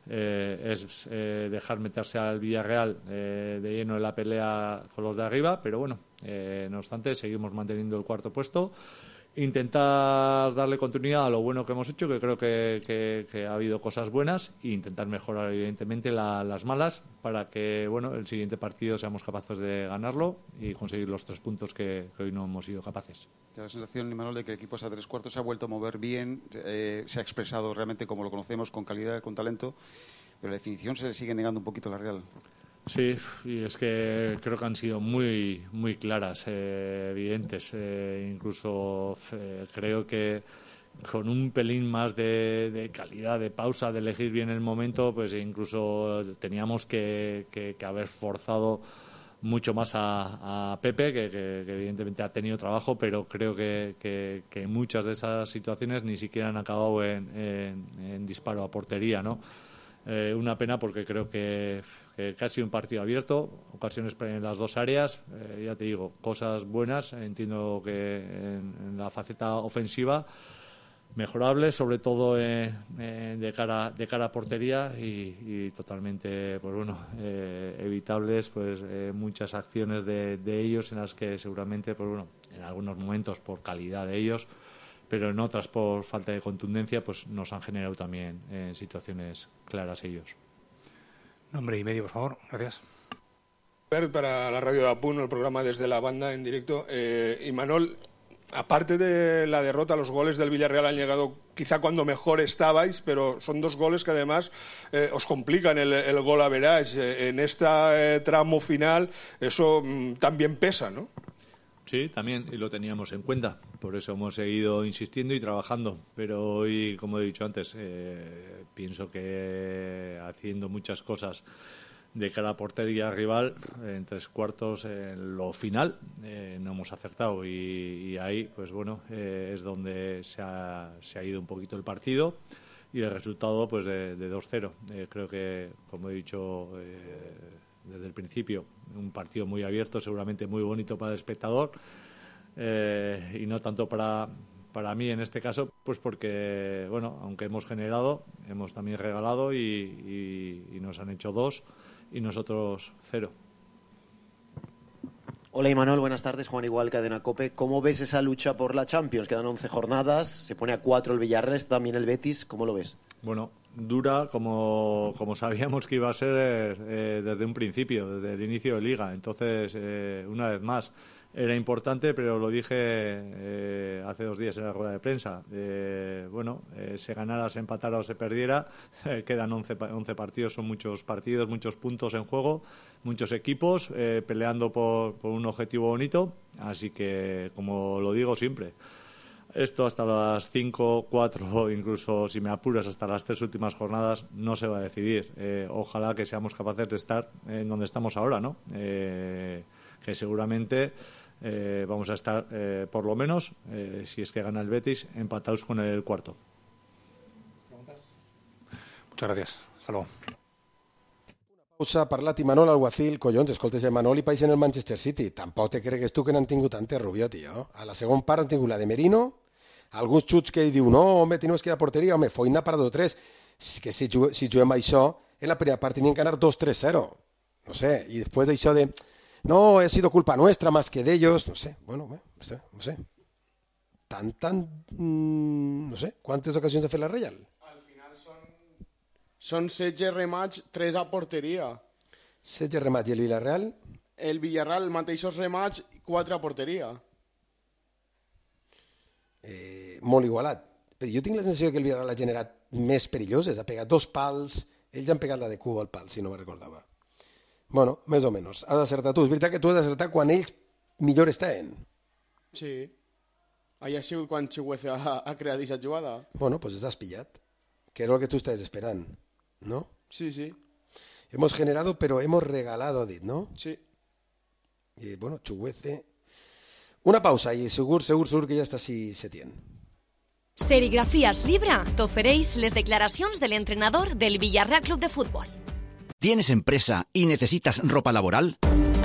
es dejar meterse al Villarreal de lleno en la pelea con los de arriba, pero bueno, no obstante seguimos manteniendo el cuarto puesto, intentar darle continuidad a lo bueno que hemos hecho, que creo que ha habido cosas buenas, e intentar mejorar evidentemente las malas, para que el siguiente partido seamos capaces de ganarlo y conseguir los 3 puntos que hoy no hemos sido capaces. ¿Te da la sensación, Imanol, de que el equipo a 3 cuartos se ha vuelto a mover bien, se ha expresado realmente como lo conocemos, con calidad, con talento, pero la definición se le sigue negando un poquito a la Real? Sí, y es que creo que han sido muy claras, evidentes. Incluso creo que con un pelín más de calidad, de pausa, de elegir bien el momento, pues incluso teníamos que haber forzado mucho más a Pepe, que evidentemente ha tenido trabajo, pero creo que muchas de esas situaciones ni siquiera han acabado en disparo a portería, ¿no? Una pena, porque creo que ha sido un partido abierto, ocasiones en las dos áreas, ya te digo, cosas buenas, entiendo que en la faceta ofensiva mejorables, sobre todo de cara a portería, y totalmente evitables muchas acciones de ellos, en las que seguramente en algunos momentos por calidad de ellos, pero en otras por falta de contundencia, pues nos han generado también situaciones claras ellos. Nombre y medio, por favor. Gracias. Para la radio de Apuno, el programa Desde la Banda en directo. Imanol, aparte de la derrota, los goles del Villarreal han llegado quizá cuando mejor estabais, pero son 2 goles que además os complican el gol average. En este tramo final eso también pesa, ¿no? Sí, también, y lo teníamos en cuenta. Por eso hemos seguido insistiendo y trabajando. Pero hoy, como he dicho antes, pienso que haciendo muchas cosas de cara a portería rival, en 3/4 en lo final, no hemos acertado. Y ahí, pues bueno, es donde se ha ido un poquito el partido. Y el resultado, pues de 2-0. Creo que, como he dicho desde el principio, un partido muy abierto, seguramente muy bonito para el espectador, y no tanto para mí en este caso, pues porque, bueno, aunque hemos generado, hemos también regalado y nos han hecho 2 y nosotros 0. Hola Imanol, buenas tardes. Juan Igual, Cadena COPE. ¿Cómo ves esa lucha por la Champions? Quedan 11 jornadas, se pone a 4 el Villarreal, también el Betis. ¿Cómo lo ves? Bueno, dura como sabíamos que iba a ser desde un principio, desde el inicio de Liga. Entonces, una vez más, era importante, pero lo dije hace 2 días en la rueda de prensa. Se ganara, se empatara o se perdiera, quedan 11 partidos, son muchos partidos, muchos puntos en juego, muchos equipos peleando por un objetivo bonito. Así que, como lo digo siempre, esto hasta las 5, 4, incluso si me apuras hasta las 3 últimas jornadas no se va a decidir. Ojalá que seamos capaces de estar en donde estamos ahora, ¿no? Que seguramente vamos a estar, por lo menos, si es que gana el Betis, empatados con el cuarto. Muchas gracias. Hasta luego. Pausa, parlat Imanol Alguacil, collons, escoltes, Imanol i País en el Manchester City. Tampoc te cregues tu que n'han tingut tantes, Rubio, tio. A la segona part han tingut la de Merino, alguns xuts que ell diu, no, home, tenemos que ir a porteria, home, feina per 2-3. Que si juguem això, en la primera part tenien que anar 2-3-0. No sé, y después de això de, no, ha sido culpa nuestra más que de ellos, no sé, bueno, no sé. No sé, ¿cuántas ocasions ha fet la Real? Són 16 remats, 3 a porteria. 16 remats i el Villarreal? El Villarreal, mateixos remats, 4 a porteria. Molt igualat. Però jo tinc la sensació que el Villarreal ha generat més perilloses. Ha pegat 2 pals, ells han pegat la de Cuba al pal, si no me recordava. Bueno, més o menys. Has d'acertar tu. És veritat que tu has d'acertar quan ells millor estaven. Sí. Allà ha sigut quan Chihuahua ha creat aquesta jugada. Bueno, pues estàs pillat. Que era lo que tú estás esperando, ¿no? Sí, sí. Hemos generado, pero hemos regalado, ha dit, ¿no? Sí. Y bueno, Chuguece. Una pausa y segur que ja està si se tiene. Serigrafías Libra t'ofereix les declaracions de l'entrenador del Villarreal Club de Fútbol. ¿Tienes empresa y necesitas ropa laboral?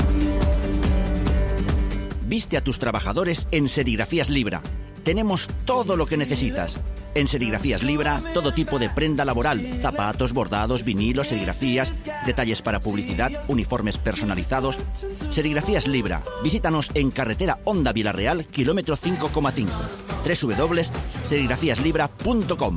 Viste a tus trabajadores en Serigrafías Libra. Tenemos todo lo que necesitas. En Serigrafías Libra, todo tipo de prenda laboral, zapatos, bordados, vinilos, serigrafías, detalles para publicidad, uniformes personalizados. Serigrafías Libra. Visítanos en carretera Honda Villarreal, kilómetro 5,5. www.serigrafíaslibra.com.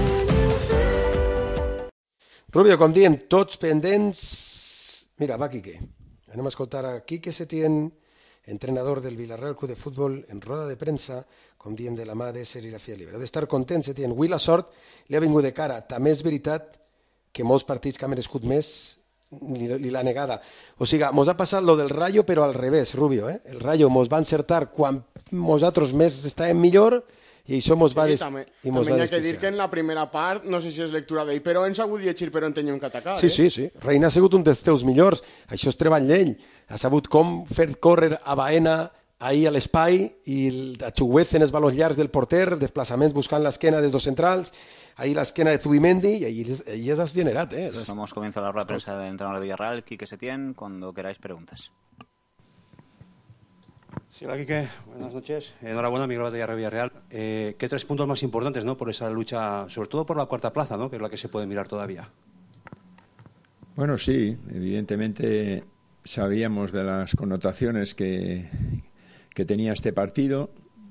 Rubio, com diem, tots pendents... Mira, va Quique. Anem a escoltar a Quique Setién, entrenador del Villarreal Club de Fútbol, en roda de premsa, com diem, de la mà de Serigrafía Libra. Heu d'estar content, Setién. Avui la sort li ha vingut de cara. També és veritat que molts partits que han merescut més li l'ha negada. O sigui, mos ha passat lo del Rayo, però al revés, Rubio. El Rayo mos va encertar quan nosaltres més estàvem millor i això mos va també hi ha que dir que en la primera part, no sé si és lectura d'ell, però ens ha hagut llegir per on teníem que atacar. Sí. Reina ha sigut un dels teus millors. Això és treball d'ell. Ha sabut com fer córrer a Baena ahir a l'espai i a Chuguece en els valors llargs del porter, desplaçaments buscant l'esquena dels dos centrals, ahí la esquena de Zubimendi y ahí ya has generado. Damos comienzo a la rueda de prensa del entrenador de Villarreal, Quique Setién. Cuando queráis preguntas. Sí, hola Quique, buenas noches. Enhorabuena, mi global de Villarreal. ¿Qué 3 puntos más importantes, ¿no? Por esa lucha, sobre todo por la cuarta plaza, ¿no? Que es la que se puede mirar todavía. Bueno, sí, evidentemente sabíamos de las connotaciones que tenía este partido.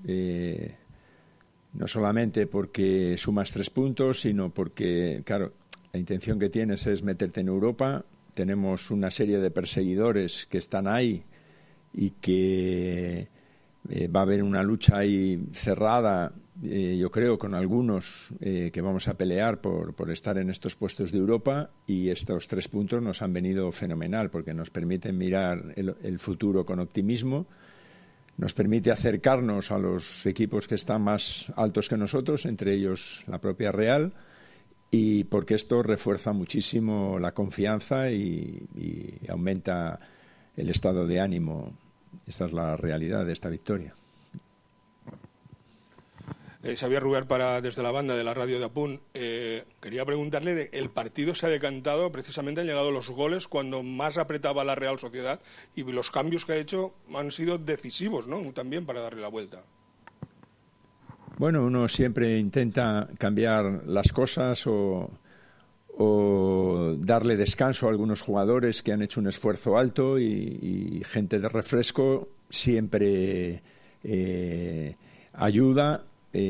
No solamente porque sumas 3 puntos, sino porque, claro, la intención que tienes es meterte en Europa. Tenemos una serie de perseguidores que están ahí y que va a haber una lucha ahí cerrada, yo creo, con algunos que vamos a pelear por estar en estos puestos de Europa, y estos 3 puntos nos han venido fenomenal porque nos permiten mirar el futuro con optimismo. nos permite acercarnos a los equipos que están más altos que nosotros, entre ellos la propia Real, y porque esto refuerza muchísimo la confianza y aumenta el estado de ánimo. Esa es la realidad de esta victoria. Xavier Ruber, desde la banda de la radio de Apun. Quería preguntarle, el partido se ha decantado, precisamente han llegado los goles cuando más apretaba la Real Sociedad, y los cambios que ha hecho han sido decisivos, ¿no?, también para darle la vuelta. Bueno, uno siempre intenta cambiar las cosas o darle descanso a algunos jugadores que han hecho un esfuerzo alto, y gente de refresco siempre ayuda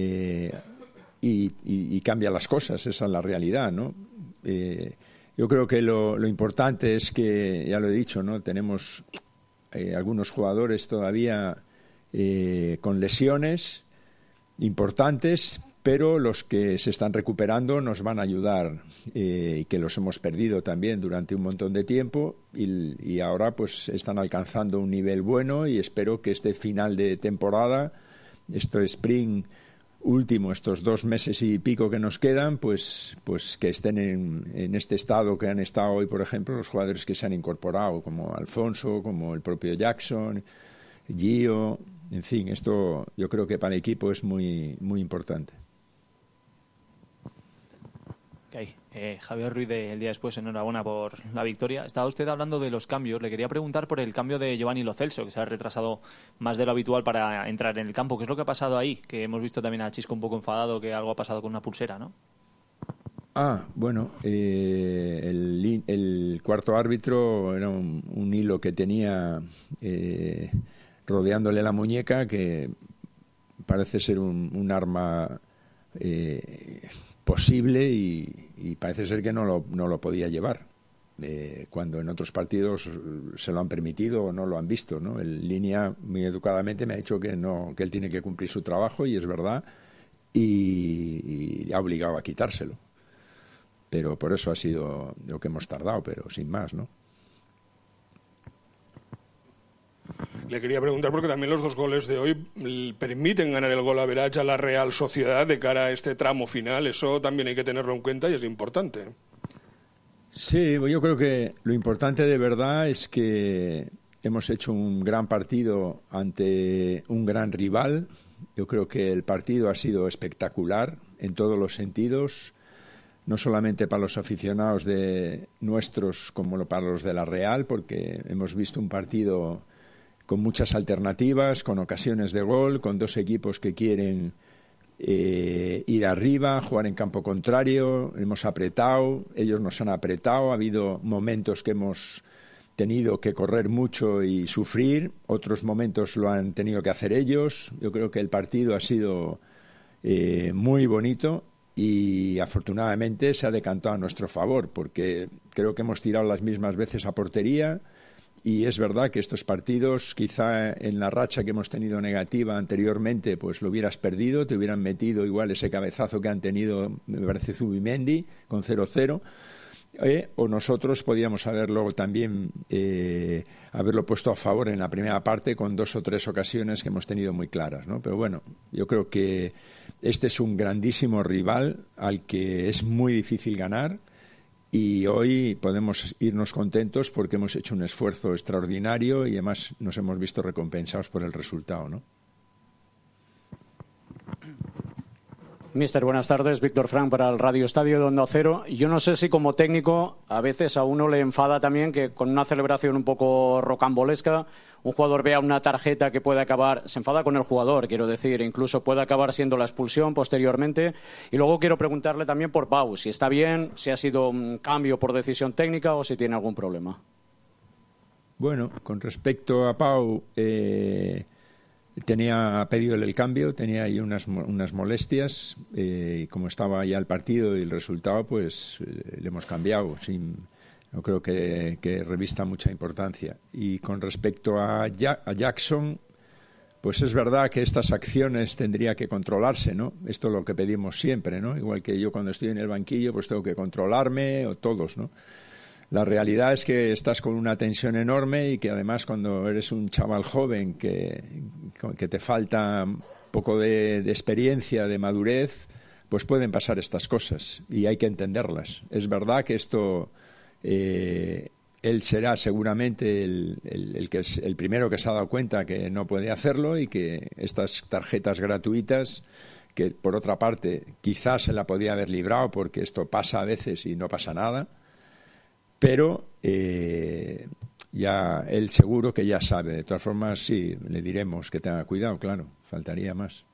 y cambia las cosas. Esa es la realidad, ¿no? Yo creo que lo importante es que, ya lo he dicho, ¿no?, tenemos algunos jugadores todavía con lesiones importantes, pero los que se están recuperando nos van a ayudar, y que los hemos perdido también durante un montón de tiempo, y ahora pues están alcanzando un nivel bueno, y espero que este final de temporada, spring último, estos 2 meses y pico que nos quedan, pues que estén en este estado que han estado hoy, por ejemplo, los jugadores que se han incorporado, como Alfonso, como el propio Jackson, Gio, en fin, esto yo creo que para el equipo es muy, muy importante. Okay. Javier Ruiz, El Día Después, enhorabuena por la victoria. Estaba usted hablando de los cambios. Le quería preguntar por el cambio de Giovanni Lo Celso, que se ha retrasado más de lo habitual para entrar en el campo. ¿Qué es lo que ha pasado ahí? Que hemos visto también a Chisco un poco enfadado, que algo ha pasado con una pulsera, ¿no? Bueno, el cuarto árbitro era un hilo que tenía rodeándole la muñeca, que parece ser un arma posible, y parece ser que no lo podía llevar, cuando en otros partidos se lo han permitido o no lo han visto, ¿no? El línea muy educadamente me ha dicho que él tiene que cumplir su trabajo, y es verdad, y ha obligado a quitárselo, pero por eso ha sido lo que hemos tardado, pero sin más, ¿no? Le quería preguntar, porque también los 2 goles de hoy permiten ganar el gol average a la Real Sociedad de cara a este tramo final. Eso también hay que tenerlo en cuenta y es importante. Sí, yo creo que lo importante de verdad es que hemos hecho un gran partido ante un gran rival. Yo creo que el partido ha sido espectacular en todos los sentidos, no solamente para los aficionados de nuestros como para los de la Real, porque hemos visto un partido con muchas alternativas, con ocasiones de gol, con 2 equipos que quieren ir arriba, jugar en campo contrario. Hemos apretado, ellos nos han apretado, ha habido momentos que hemos tenido que correr mucho y sufrir, otros momentos lo han tenido que hacer ellos. Yo creo que el partido ha sido muy bonito, y afortunadamente se ha decantado a nuestro favor, porque creo que hemos tirado las mismas veces a portería. Y es verdad que estos partidos, quizá en la racha que hemos tenido negativa anteriormente, pues lo hubieras perdido, te hubieran metido igual ese cabezazo que han tenido, me parece, Zubimendi, con 0-0, o nosotros podíamos haberlo también haberlo puesto a favor en la primera parte con 2 o 3 ocasiones que hemos tenido muy claras, ¿no? Pero bueno, yo creo que este es un grandísimo rival al que es muy difícil ganar. Y hoy podemos irnos contentos porque hemos hecho un esfuerzo extraordinario y además nos hemos visto recompensados por el resultado, ¿no? Mister, buenas tardes. Víctor Frank para el Radio Estadio de Onda Cero. Yo no sé si como técnico a veces a uno le enfada también que con una celebración un poco rocambolesca un jugador vea una tarjeta que puede acabar, se enfada con el jugador, quiero decir, incluso puede acabar siendo la expulsión posteriormente. Y luego quiero preguntarle también por Pau, si está bien, si ha sido un cambio por decisión técnica o si tiene algún problema. Bueno, con respecto a Pau, tenía pedido el cambio, tenía ahí unas molestias, y como estaba ya el partido y el resultado, pues le hemos cambiado, no creo que revista mucha importancia. Y con respecto a Jackson, pues es verdad que estas acciones tendría que controlarse, ¿no? Esto es lo que pedimos siempre, ¿no? Igual que yo cuando estoy en el banquillo, pues tengo que controlarme, o todos, ¿no? La realidad es que estás con una tensión enorme y que además cuando eres un chaval joven que que te falta un poco de experiencia, de madurez, pues pueden pasar estas cosas y hay que entenderlas. Es verdad que esto, él será seguramente el primero que se ha dado cuenta que no puede hacerlo y que estas tarjetas gratuitas, que por otra parte quizás se la podía haber librado porque esto pasa a veces y no pasa nada, pero ya él seguro que ya sabe. De todas formas, sí, le diremos que tenga cuidado, claro, faltaría más.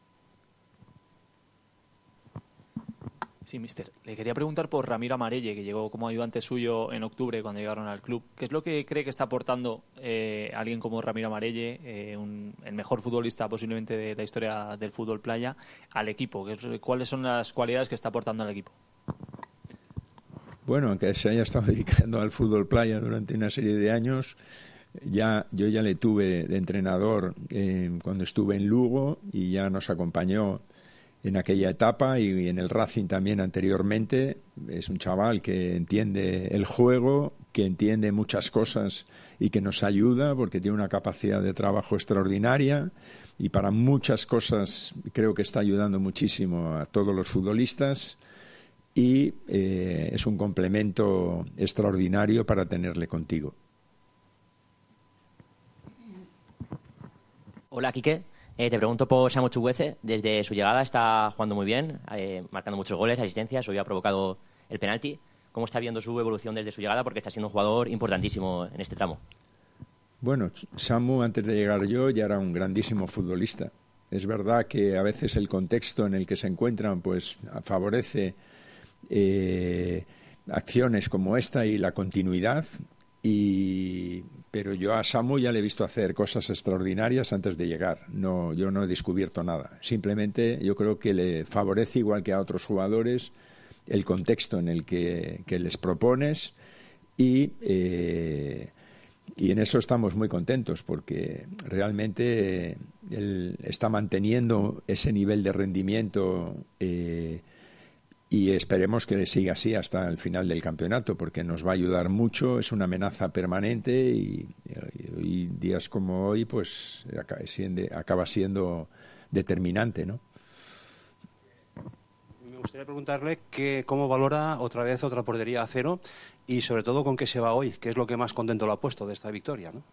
Sí, mister. Le quería preguntar por Ramiro Amarelle, que llegó como ayudante suyo en octubre cuando llegaron al club. ¿Qué es lo que cree que está aportando alguien como Ramiro Amarelle, el mejor futbolista posiblemente de la historia del fútbol playa, al equipo? ¿Cuáles son las cualidades que está aportando al equipo? Bueno, aunque se haya estado dedicando al fútbol playa durante una serie de años, yo ya le tuve de entrenador cuando estuve en Lugo y ya nos acompañó en aquella etapa y en el Racing también anteriormente. Es un chaval que entiende el juego, que entiende muchas cosas y que nos ayuda porque tiene una capacidad de trabajo extraordinaria y para muchas cosas creo que está ayudando muchísimo a todos los futbolistas y es un complemento extraordinario para tenerle contigo. Hola, Quique. Te pregunto por Samu Chukwueze. Desde su llegada está jugando muy bien, marcando muchos goles, asistencias. Hoy ha provocado el penalti. ¿Cómo está viendo su evolución desde su llegada? Porque está siendo un jugador importantísimo en este tramo. Bueno, Samu, antes de llegar yo, ya era un grandísimo futbolista. Es verdad que a veces el contexto en el que se encuentran pues favorece acciones como esta y la continuidad. Pero yo a Samu ya le he visto hacer cosas extraordinarias antes de llegar. Yo no he descubierto nada. Simplemente yo creo que le favorece, igual que a otros jugadores, el contexto en el que les propones y en eso estamos muy contentos porque realmente él está manteniendo ese nivel de rendimiento y esperemos que siga así hasta el final del campeonato porque nos va a ayudar mucho, es una amenaza permanente y días como hoy pues acaba siendo determinante, ¿no? Me gustaría preguntarle cómo valora otra vez otra portería a cero y sobre todo con qué se va hoy, qué es lo que más contento lo ha puesto de esta victoria, ¿no?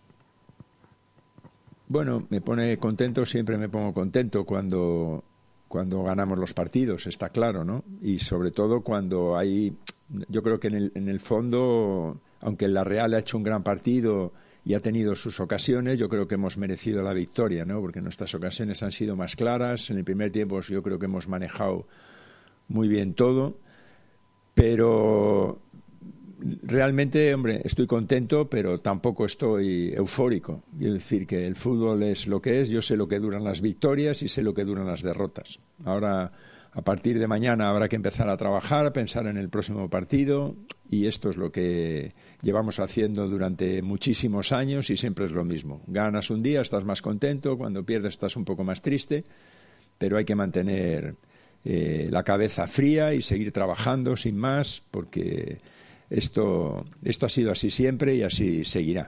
Bueno, me pone contento, siempre me pongo contento cuando ganamos los partidos, está claro, ¿no? Y sobre todo cuando yo creo que en el fondo, aunque la Real ha hecho un gran partido y ha tenido sus ocasiones, yo creo que hemos merecido la victoria, ¿no? Porque nuestras ocasiones han sido más claras, en el primer tiempo yo creo que hemos manejado muy bien todo, pero realmente, hombre, estoy contento, pero tampoco estoy eufórico. Quiero decir que el fútbol es lo que es, yo sé lo que duran las victorias y sé lo que duran las derrotas. Ahora, a partir de mañana habrá que empezar a trabajar, a pensar en el próximo partido y esto es lo que llevamos haciendo durante muchísimos años y siempre es lo mismo. Ganas un día, estás más contento, cuando pierdes estás un poco más triste, pero hay que mantener la cabeza fría y seguir trabajando sin más porque esto ha sido así siempre y así seguirá.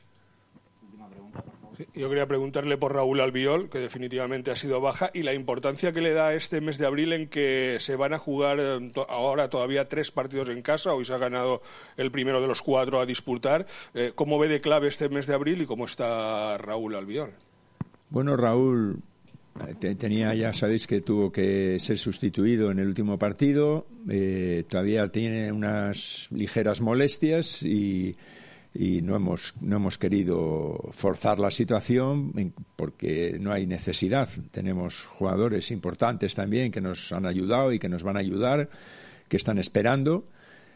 Sí, yo quería preguntarle por Raúl Albiol, que definitivamente ha sido baja, y la importancia que le da este mes de abril en que se van a jugar ahora todavía 3 partidos en casa. Hoy se ha ganado el primero de los 4 a disputar. ¿Cómo ve de clave este mes de abril y cómo está Raúl Albiol? Bueno, Raúl ya sabéis que tuvo que ser sustituido en el último partido, todavía tiene unas ligeras molestias y no hemos querido forzar la situación porque no hay necesidad. Tenemos jugadores importantes también que nos han ayudado y que nos van a ayudar, que están esperando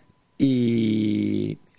y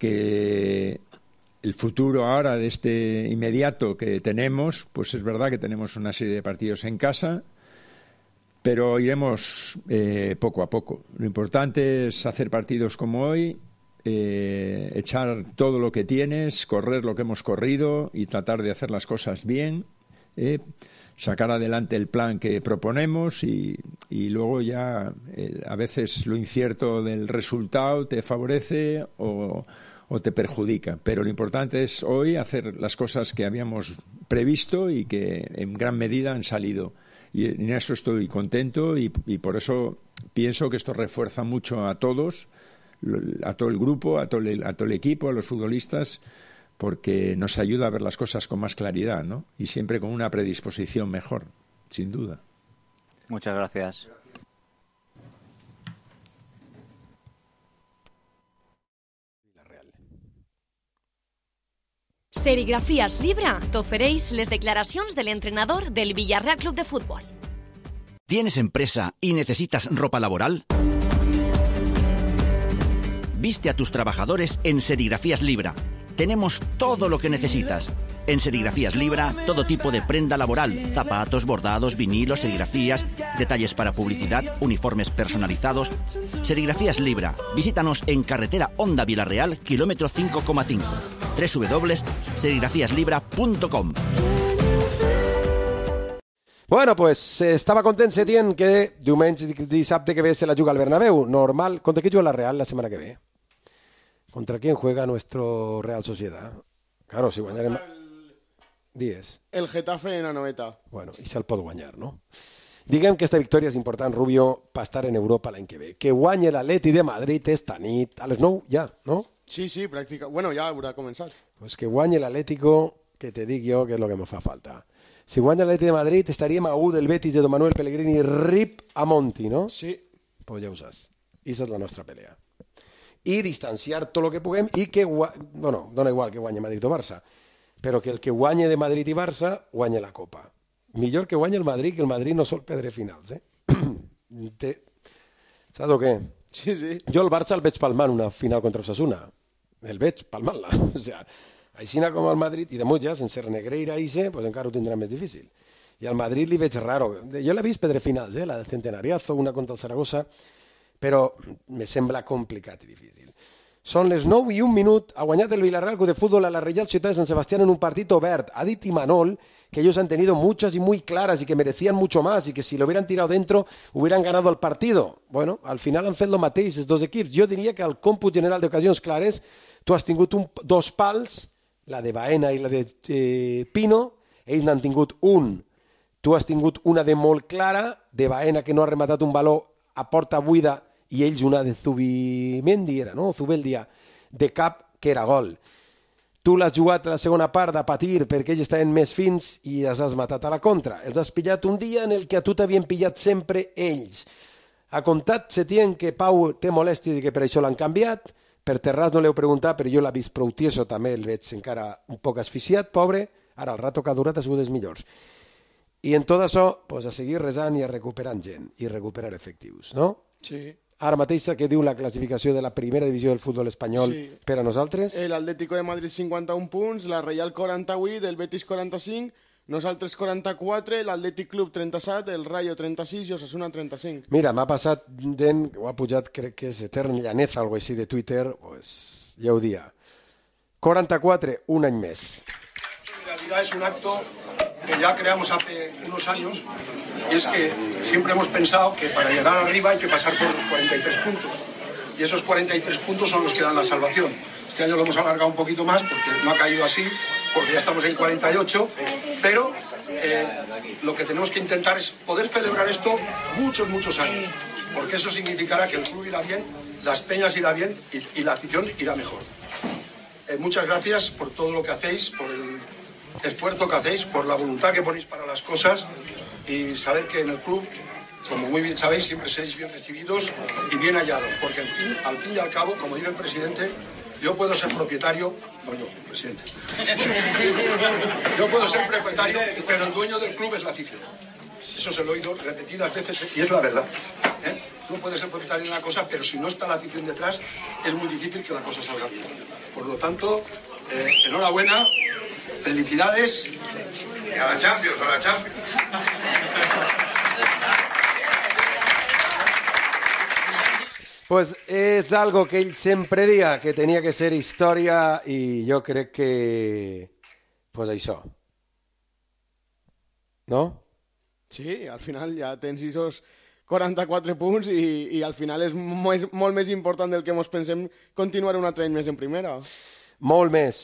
el futuro ahora de este inmediato que tenemos, pues es verdad que tenemos una serie de partidos en casa, pero iremos poco a poco. Lo importante es hacer partidos como hoy, echar todo lo que tienes, correr lo que hemos corrido y tratar de hacer las cosas bien, sacar adelante el plan que proponemos y luego ya a veces lo incierto del resultado te favorece o o te perjudica. Pero lo importante es hoy hacer las cosas que habíamos previsto y que en gran medida han salido. Y en eso estoy contento y por eso pienso que esto refuerza mucho a todos, a todo el grupo, a todo el equipo, a los futbolistas, porque nos ayuda a ver las cosas con más claridad, ¿no? Y siempre con una predisposición mejor, sin duda. Muchas gracias. Serigrafías Libra t'ofereix les declaracions de l'entrenador del Villarreal Club de Fútbol. ¿Tienes empresa y necesitas ropa laboral? Viste a tus trabajadores en Serigrafías Libra. Tenemos todo lo que necesitas. En Serigrafías Libra, todo tipo de prenda laboral, zapatos, bordados, vinilos, serigrafías, detalles para publicidad, uniformes personalizados. Serigrafías Libra. Visítanos en carretera Honda Villarreal, kilómetro 5,5. www.serigrafíaslibra.com. Bueno, pues estava content Setién que diumenge i dissabte que ve se la juga al Bernabéu. Normal. ¿Contra qué juega la Real la semana que ve? ¿Contra quién juega nuestro Real Sociedad? Claro, si guanyarem... Dies. El Getafe en la noveta. Bueno, i se'l pot guanyar, no? Diguem que aquesta victòria és important, Rubio, per estar en Europa l'any que ve. Que guanyi l'Atleti de Madrid esta nit, a les 9 ja, no? Sí, pràcticament. Bueno, ja haurà començat. Pues que guanyi l'Atlético, que te dic jo que és el que me fa falta. Si guanya l'Atleti de Madrid, estaríem a 1 del Betis de Don Manuel Pellegrini, rip a Monti, no? Sí. Pues ja ho saps. I esa és la nostra pelea. I distanciar tot el que puguem i que... Bueno, dona igual que guanyi Madrid o Barça, però que el que guanyi de Madrid i Barça guanyi la Copa. Millor que guanyi el Madrid, que el Madrid no sol perdre finals, eh? Saps o què? Sí. Jo el Barça el veig palmant una final contra Osasuna. El veig palmant-la. O sea, així com el Madrid, i de molt ja, sense Negreira i pues encara ho tindrà més difícil. I al Madrid li veig raro. Jo l'he vist perdre finals, la del Centenariazo, una contra el Zaragoza, però me sembla complicat i difícil. Són les 9:01. Ha guanyat el Villarreal Club de Fútbol a la Real Sociedad de San Sebastián en un partido obert. Ha dit Imanol que ellos han tenido muchas y muy claras y que merecían mucho más y que si lo hubieran tirado dentro hubieran ganado el partido. Bueno, al final han fet lo mateix els dos equips. Jo diria que al còmput general d'ocasions clares tu has tingut dos pals, la de Baena i la de Pino, ells n'han tingut un. Tu has tingut una de molt clara, de Baena que no ha rematat un valor a porta buida, i ells una de Zubimendi era, no? Zubeldia, de cap, que era gol. Tu l'has jugat a la segona part de patir perquè ells estaven més fins i els has matat a la contra. Els has pillat un dia en el que a tu t'havien pillat sempre ells. Ha contat Setién que Pau té molèsties i que per això l'han canviat. Per Terràs no l'heu preguntat, però jo l'he vist prou tieso, també el veig encara un poc asfixiat, pobre. Ara, el rato que ha durat ha sigut dels millors. I en tot això, pues, a seguir resant i a recuperant gent i recuperar efectius, no? Sí. Ara mateix que diu la classificació de la primera divisió del futbol espanyol per a nosaltres? L'Atlético de Madrid 51 punts, la Real 48, el Betis 45, nosaltres 44, l'Atlètic Club 37, el Rayo 36 i Osasuna 35. Mira, m'ha passat gent, ho ha pujat, crec que és Etern Llaneza, algo així de Twitter, pues ja ho dia. 44, un any més. En realidad es un acto que ya creamos hace unos años, y es que siempre hemos pensado que para llegar arriba hay que pasar por los 43 puntos, y esos 43 puntos son los que dan la salvación. Este año lo hemos alargado un poquito más porque no ha caído así, porque ya estamos en 48, pero lo que tenemos que intentar es poder celebrar esto muchos años, porque eso significará que el club irá bien, las peñas irá bien y la afición irá mejor. Muchas gracias por todo lo que hacéis, por el esfuerzo que hacéis, por la voluntad que ponéis para las cosas, y saber que en el club, como muy bien sabéis, siempre seréis bien recibidos y bien hallados, porque al fin y al cabo, como dice el presidente, yo puedo ser propietario, no yo, presidente, yo puedo ser propietario, pero el dueño del club es la afición. Eso se lo he oído repetidas veces y es la verdad. Tú puedes ser propietario de una cosa, pero si no está la afición detrás, es muy difícil que la cosa salga bien. Por lo tanto, enhorabuena, felicidades. Y a la Champions, a la Champions. Pues és algo que ell sempre dia, que tenia que ser història, i jo crec que... pues això. No? Sí, al final ja tens esos 44 punts i al final és molt més important del que ens pensem continuar un altre any més en primera. Molt més.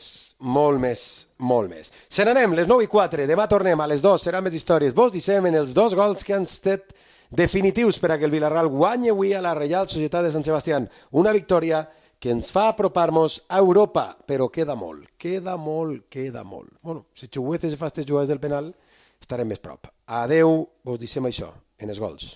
Se n'anem, les 9:04, demà tornem a les 2, seran més històries. Vos dissem en els 2 gols que han estat definitius per a que el Villarreal guanyi avui a la Reial Societat de Sant Sebastián. Una victòria que ens fa apropar-nos a Europa, però queda molt. Bueno, si Chuguece se fa aquestes jugades del penal, estarem més prop. Adeu, vos dissem això, en els gols.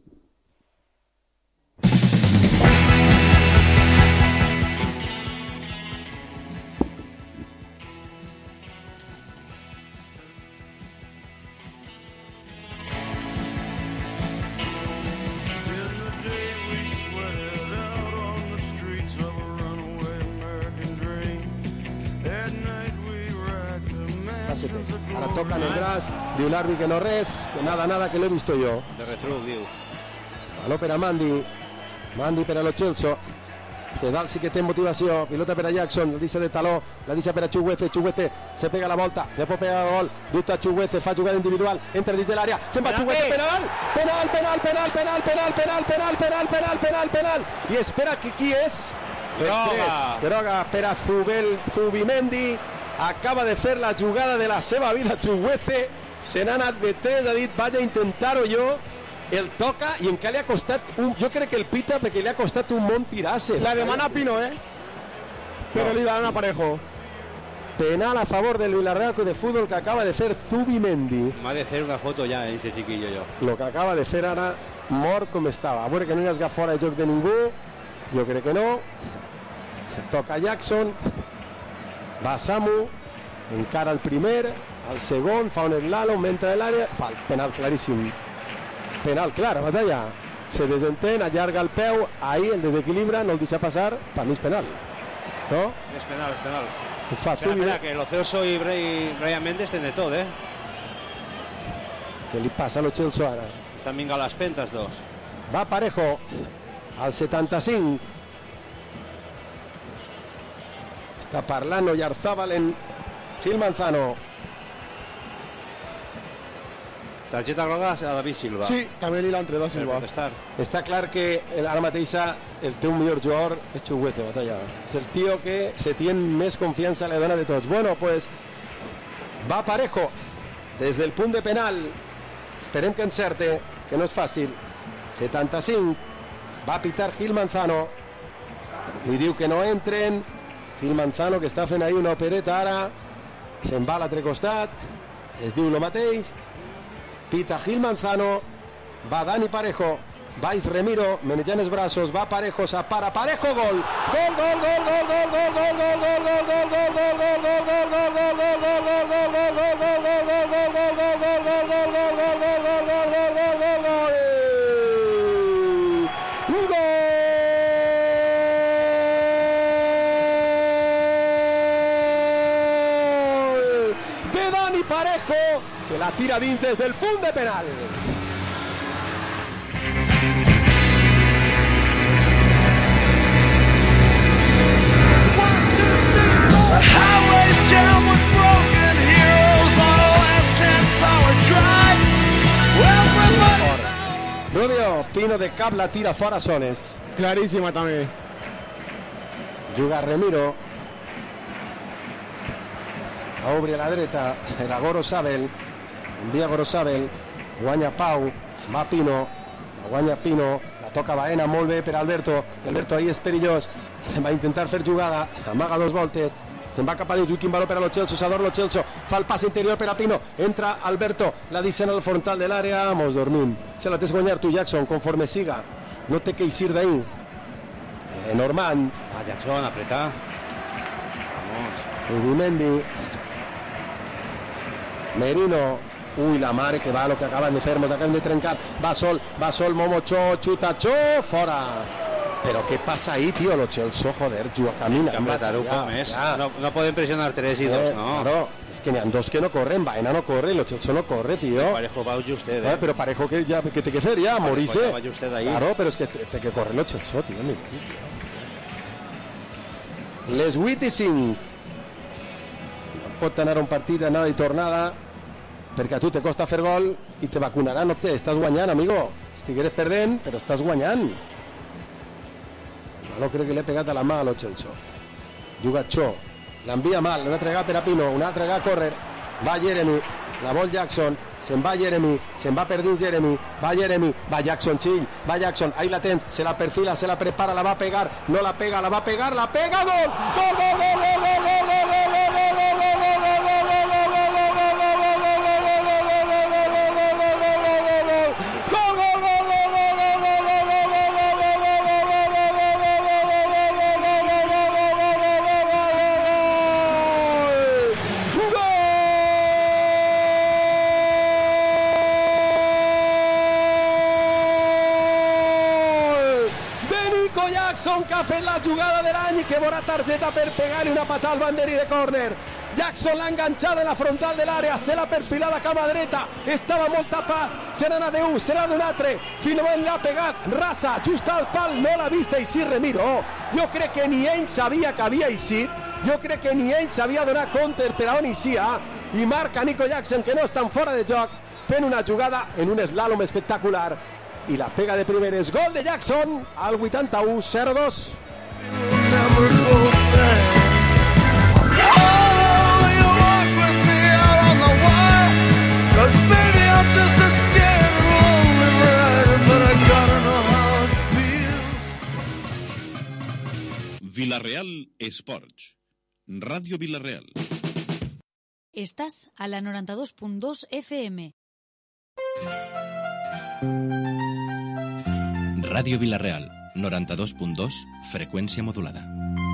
Ara tocan el braç, diu l'àrbit que no res, que nada, que l'he visto jo. De retruc, diu. Baló per a Mandi per a Lo Celso, que dalt sí que té motivació, pilota per a Jackson, la deixa de taló, la deixa per a Chuguece se pega la volta, se pot pegar el gol, dubta Chuguece, fa jugada individual, entra dins de l'àrea, se'n va Chuguece, penal, i espera que qui és? Groga per a Zubimendi, acaba de fer la jugada de la seva vida Chuguece, se n'ha anat de 3, ha dit vaig a intentar-ho jo, el toca i encara li ha costat jo crec que el pita perquè li ha costat un munt tirar-se. La demana Pino, però li dan a Parejo. Penal a favor del Villarreal Club de Fútbol que acaba de fer Zubimendi. M'ha de fer una foto ja, ese chiquillo jo. Lo que acaba de fer ara, mort com estava. A veure que no hi hagi fora de joc de ningú, jo crec que no. Toca Jackson, va Samu, encara el primer, el segon, fa un slalom, entra a l'àrea, fa el penal claríssim. Penal clar, batalla. Se desentén, allarga el peu, ahí el desequilibra, no el deixa passar, per mi és penal. No? És penal. Espera, que Lo Celso i Brian Méndez tenen tot, Què li passa a Lo Celso ara? Estan vingant les pentes, dos. Va Parejo, al 75. Està parlant Oyarzábal en Gil Manzano. Targeta groga a David Silva. Sí, també li l'han tret a Silva. Està clar que ara mateix el teu millor jugador és Chuguece, batalla. És el tio que se tien més confiança a la dona de tots. Bueno, pues va Parejo des del punt de penal. Esperem que encerte, que no és fàcil. 75. Va pitar Gil Manzano. Li diu que no entren. Gil Manzano que està fent ahí una opereta ara. Se'n va a l'altre costat. Es diu lo mateix. Pita Gil Manzano, va Dani Parejo, va Remiro, menejant els braços, va Parejo, s'apara, Parejo, gol! De Dani Parejo, que la tira dins des del punt de penal. Rubio, Pino de cap la tira fora soles. Claríssima també. Juga Remiro. Obri a la dreta, era Gorosabel, envia Gorosabel, guanya Pau, va Pino, guanya Pino, la toca Baena molt bé per Alberto ahí és perillós, va intentar fer jugada, amaga 2 voltes, se'n va cap a dins, quin valor per a Lo Celso, s'ador Lo Celso, fa el pas interior per a Pino, entra Alberto, la deixen al frontal de l'àrea, mos dormim, se la tens guanyar tu Jackson, conforme siga, no té que eixir d'ahí. Norman, a Jackson, apretar, vamos, Zubimendi, Merino, uy la mare que va lo que acaban de fer, mos acaben de trencar, va sol, Momo Cho, xuta Cho, fora. Però què passa ahí, tío? Lo Celso, joder, juga, camina. No poden pressionar 3 i 2, no. Claro, es que n'hi ha 2 que no corren, Baena no corre, Lo Celso no corre, tío. Parejo va justet, Pero Parejo que té que fer ja, morirse. Ahí. Claro, pero es que té que correr Lo Celso, tío. Les 8:05. Pot anar un partit d'anada i tornada. perquè a tu te costa fer gol i te vacunaran, no té, estàs guanyant, amigo. Estigueres perdent, però estàs guanyant. No crec que l'he pegat a la mà a Lo Celso. Juga Cho, l'envia mal, una altra vegada per a Pino, una altra vegada a córrer, va Jeremy, la vol Jackson, se'n va Jeremy, se'n va per dins Jeremy, va Jeremy, va Jackson, Chill, va Jackson, ahí la tens, se la perfila, se la prepara, la va a pegar, no la pega, la va a pegar, la pega, gol, gol, gol, gol, gol, gol, gol, gol, gol, que ha fet la jugada de l'any i que veurà targeta per pegar-li una patada al banderí de córner. Jackson l'ha enganxada en la frontal de l'àrea, se l'ha perfilada a cama dreta, estava molt tapat, se n'ha d'un, serà d'un altre, finalment l'ha pegat, rasa, just al pal, no l'ha vist eixir Remiro. Jo crec que ni ell sabia que havia eixit, jo crec que ni ell sabia donar compte per on eixia, i marca Nico Jackson, que no estan fora de joc, fent una jugada en un slalom espectacular. I la pega de primeres, gol de Jackson al 81, 0-2. Villarreal Esports, Ràdio Villarreal. Estás a la 92.2 FM. Ràdio Villarreal, 92.2, freqüència modulada.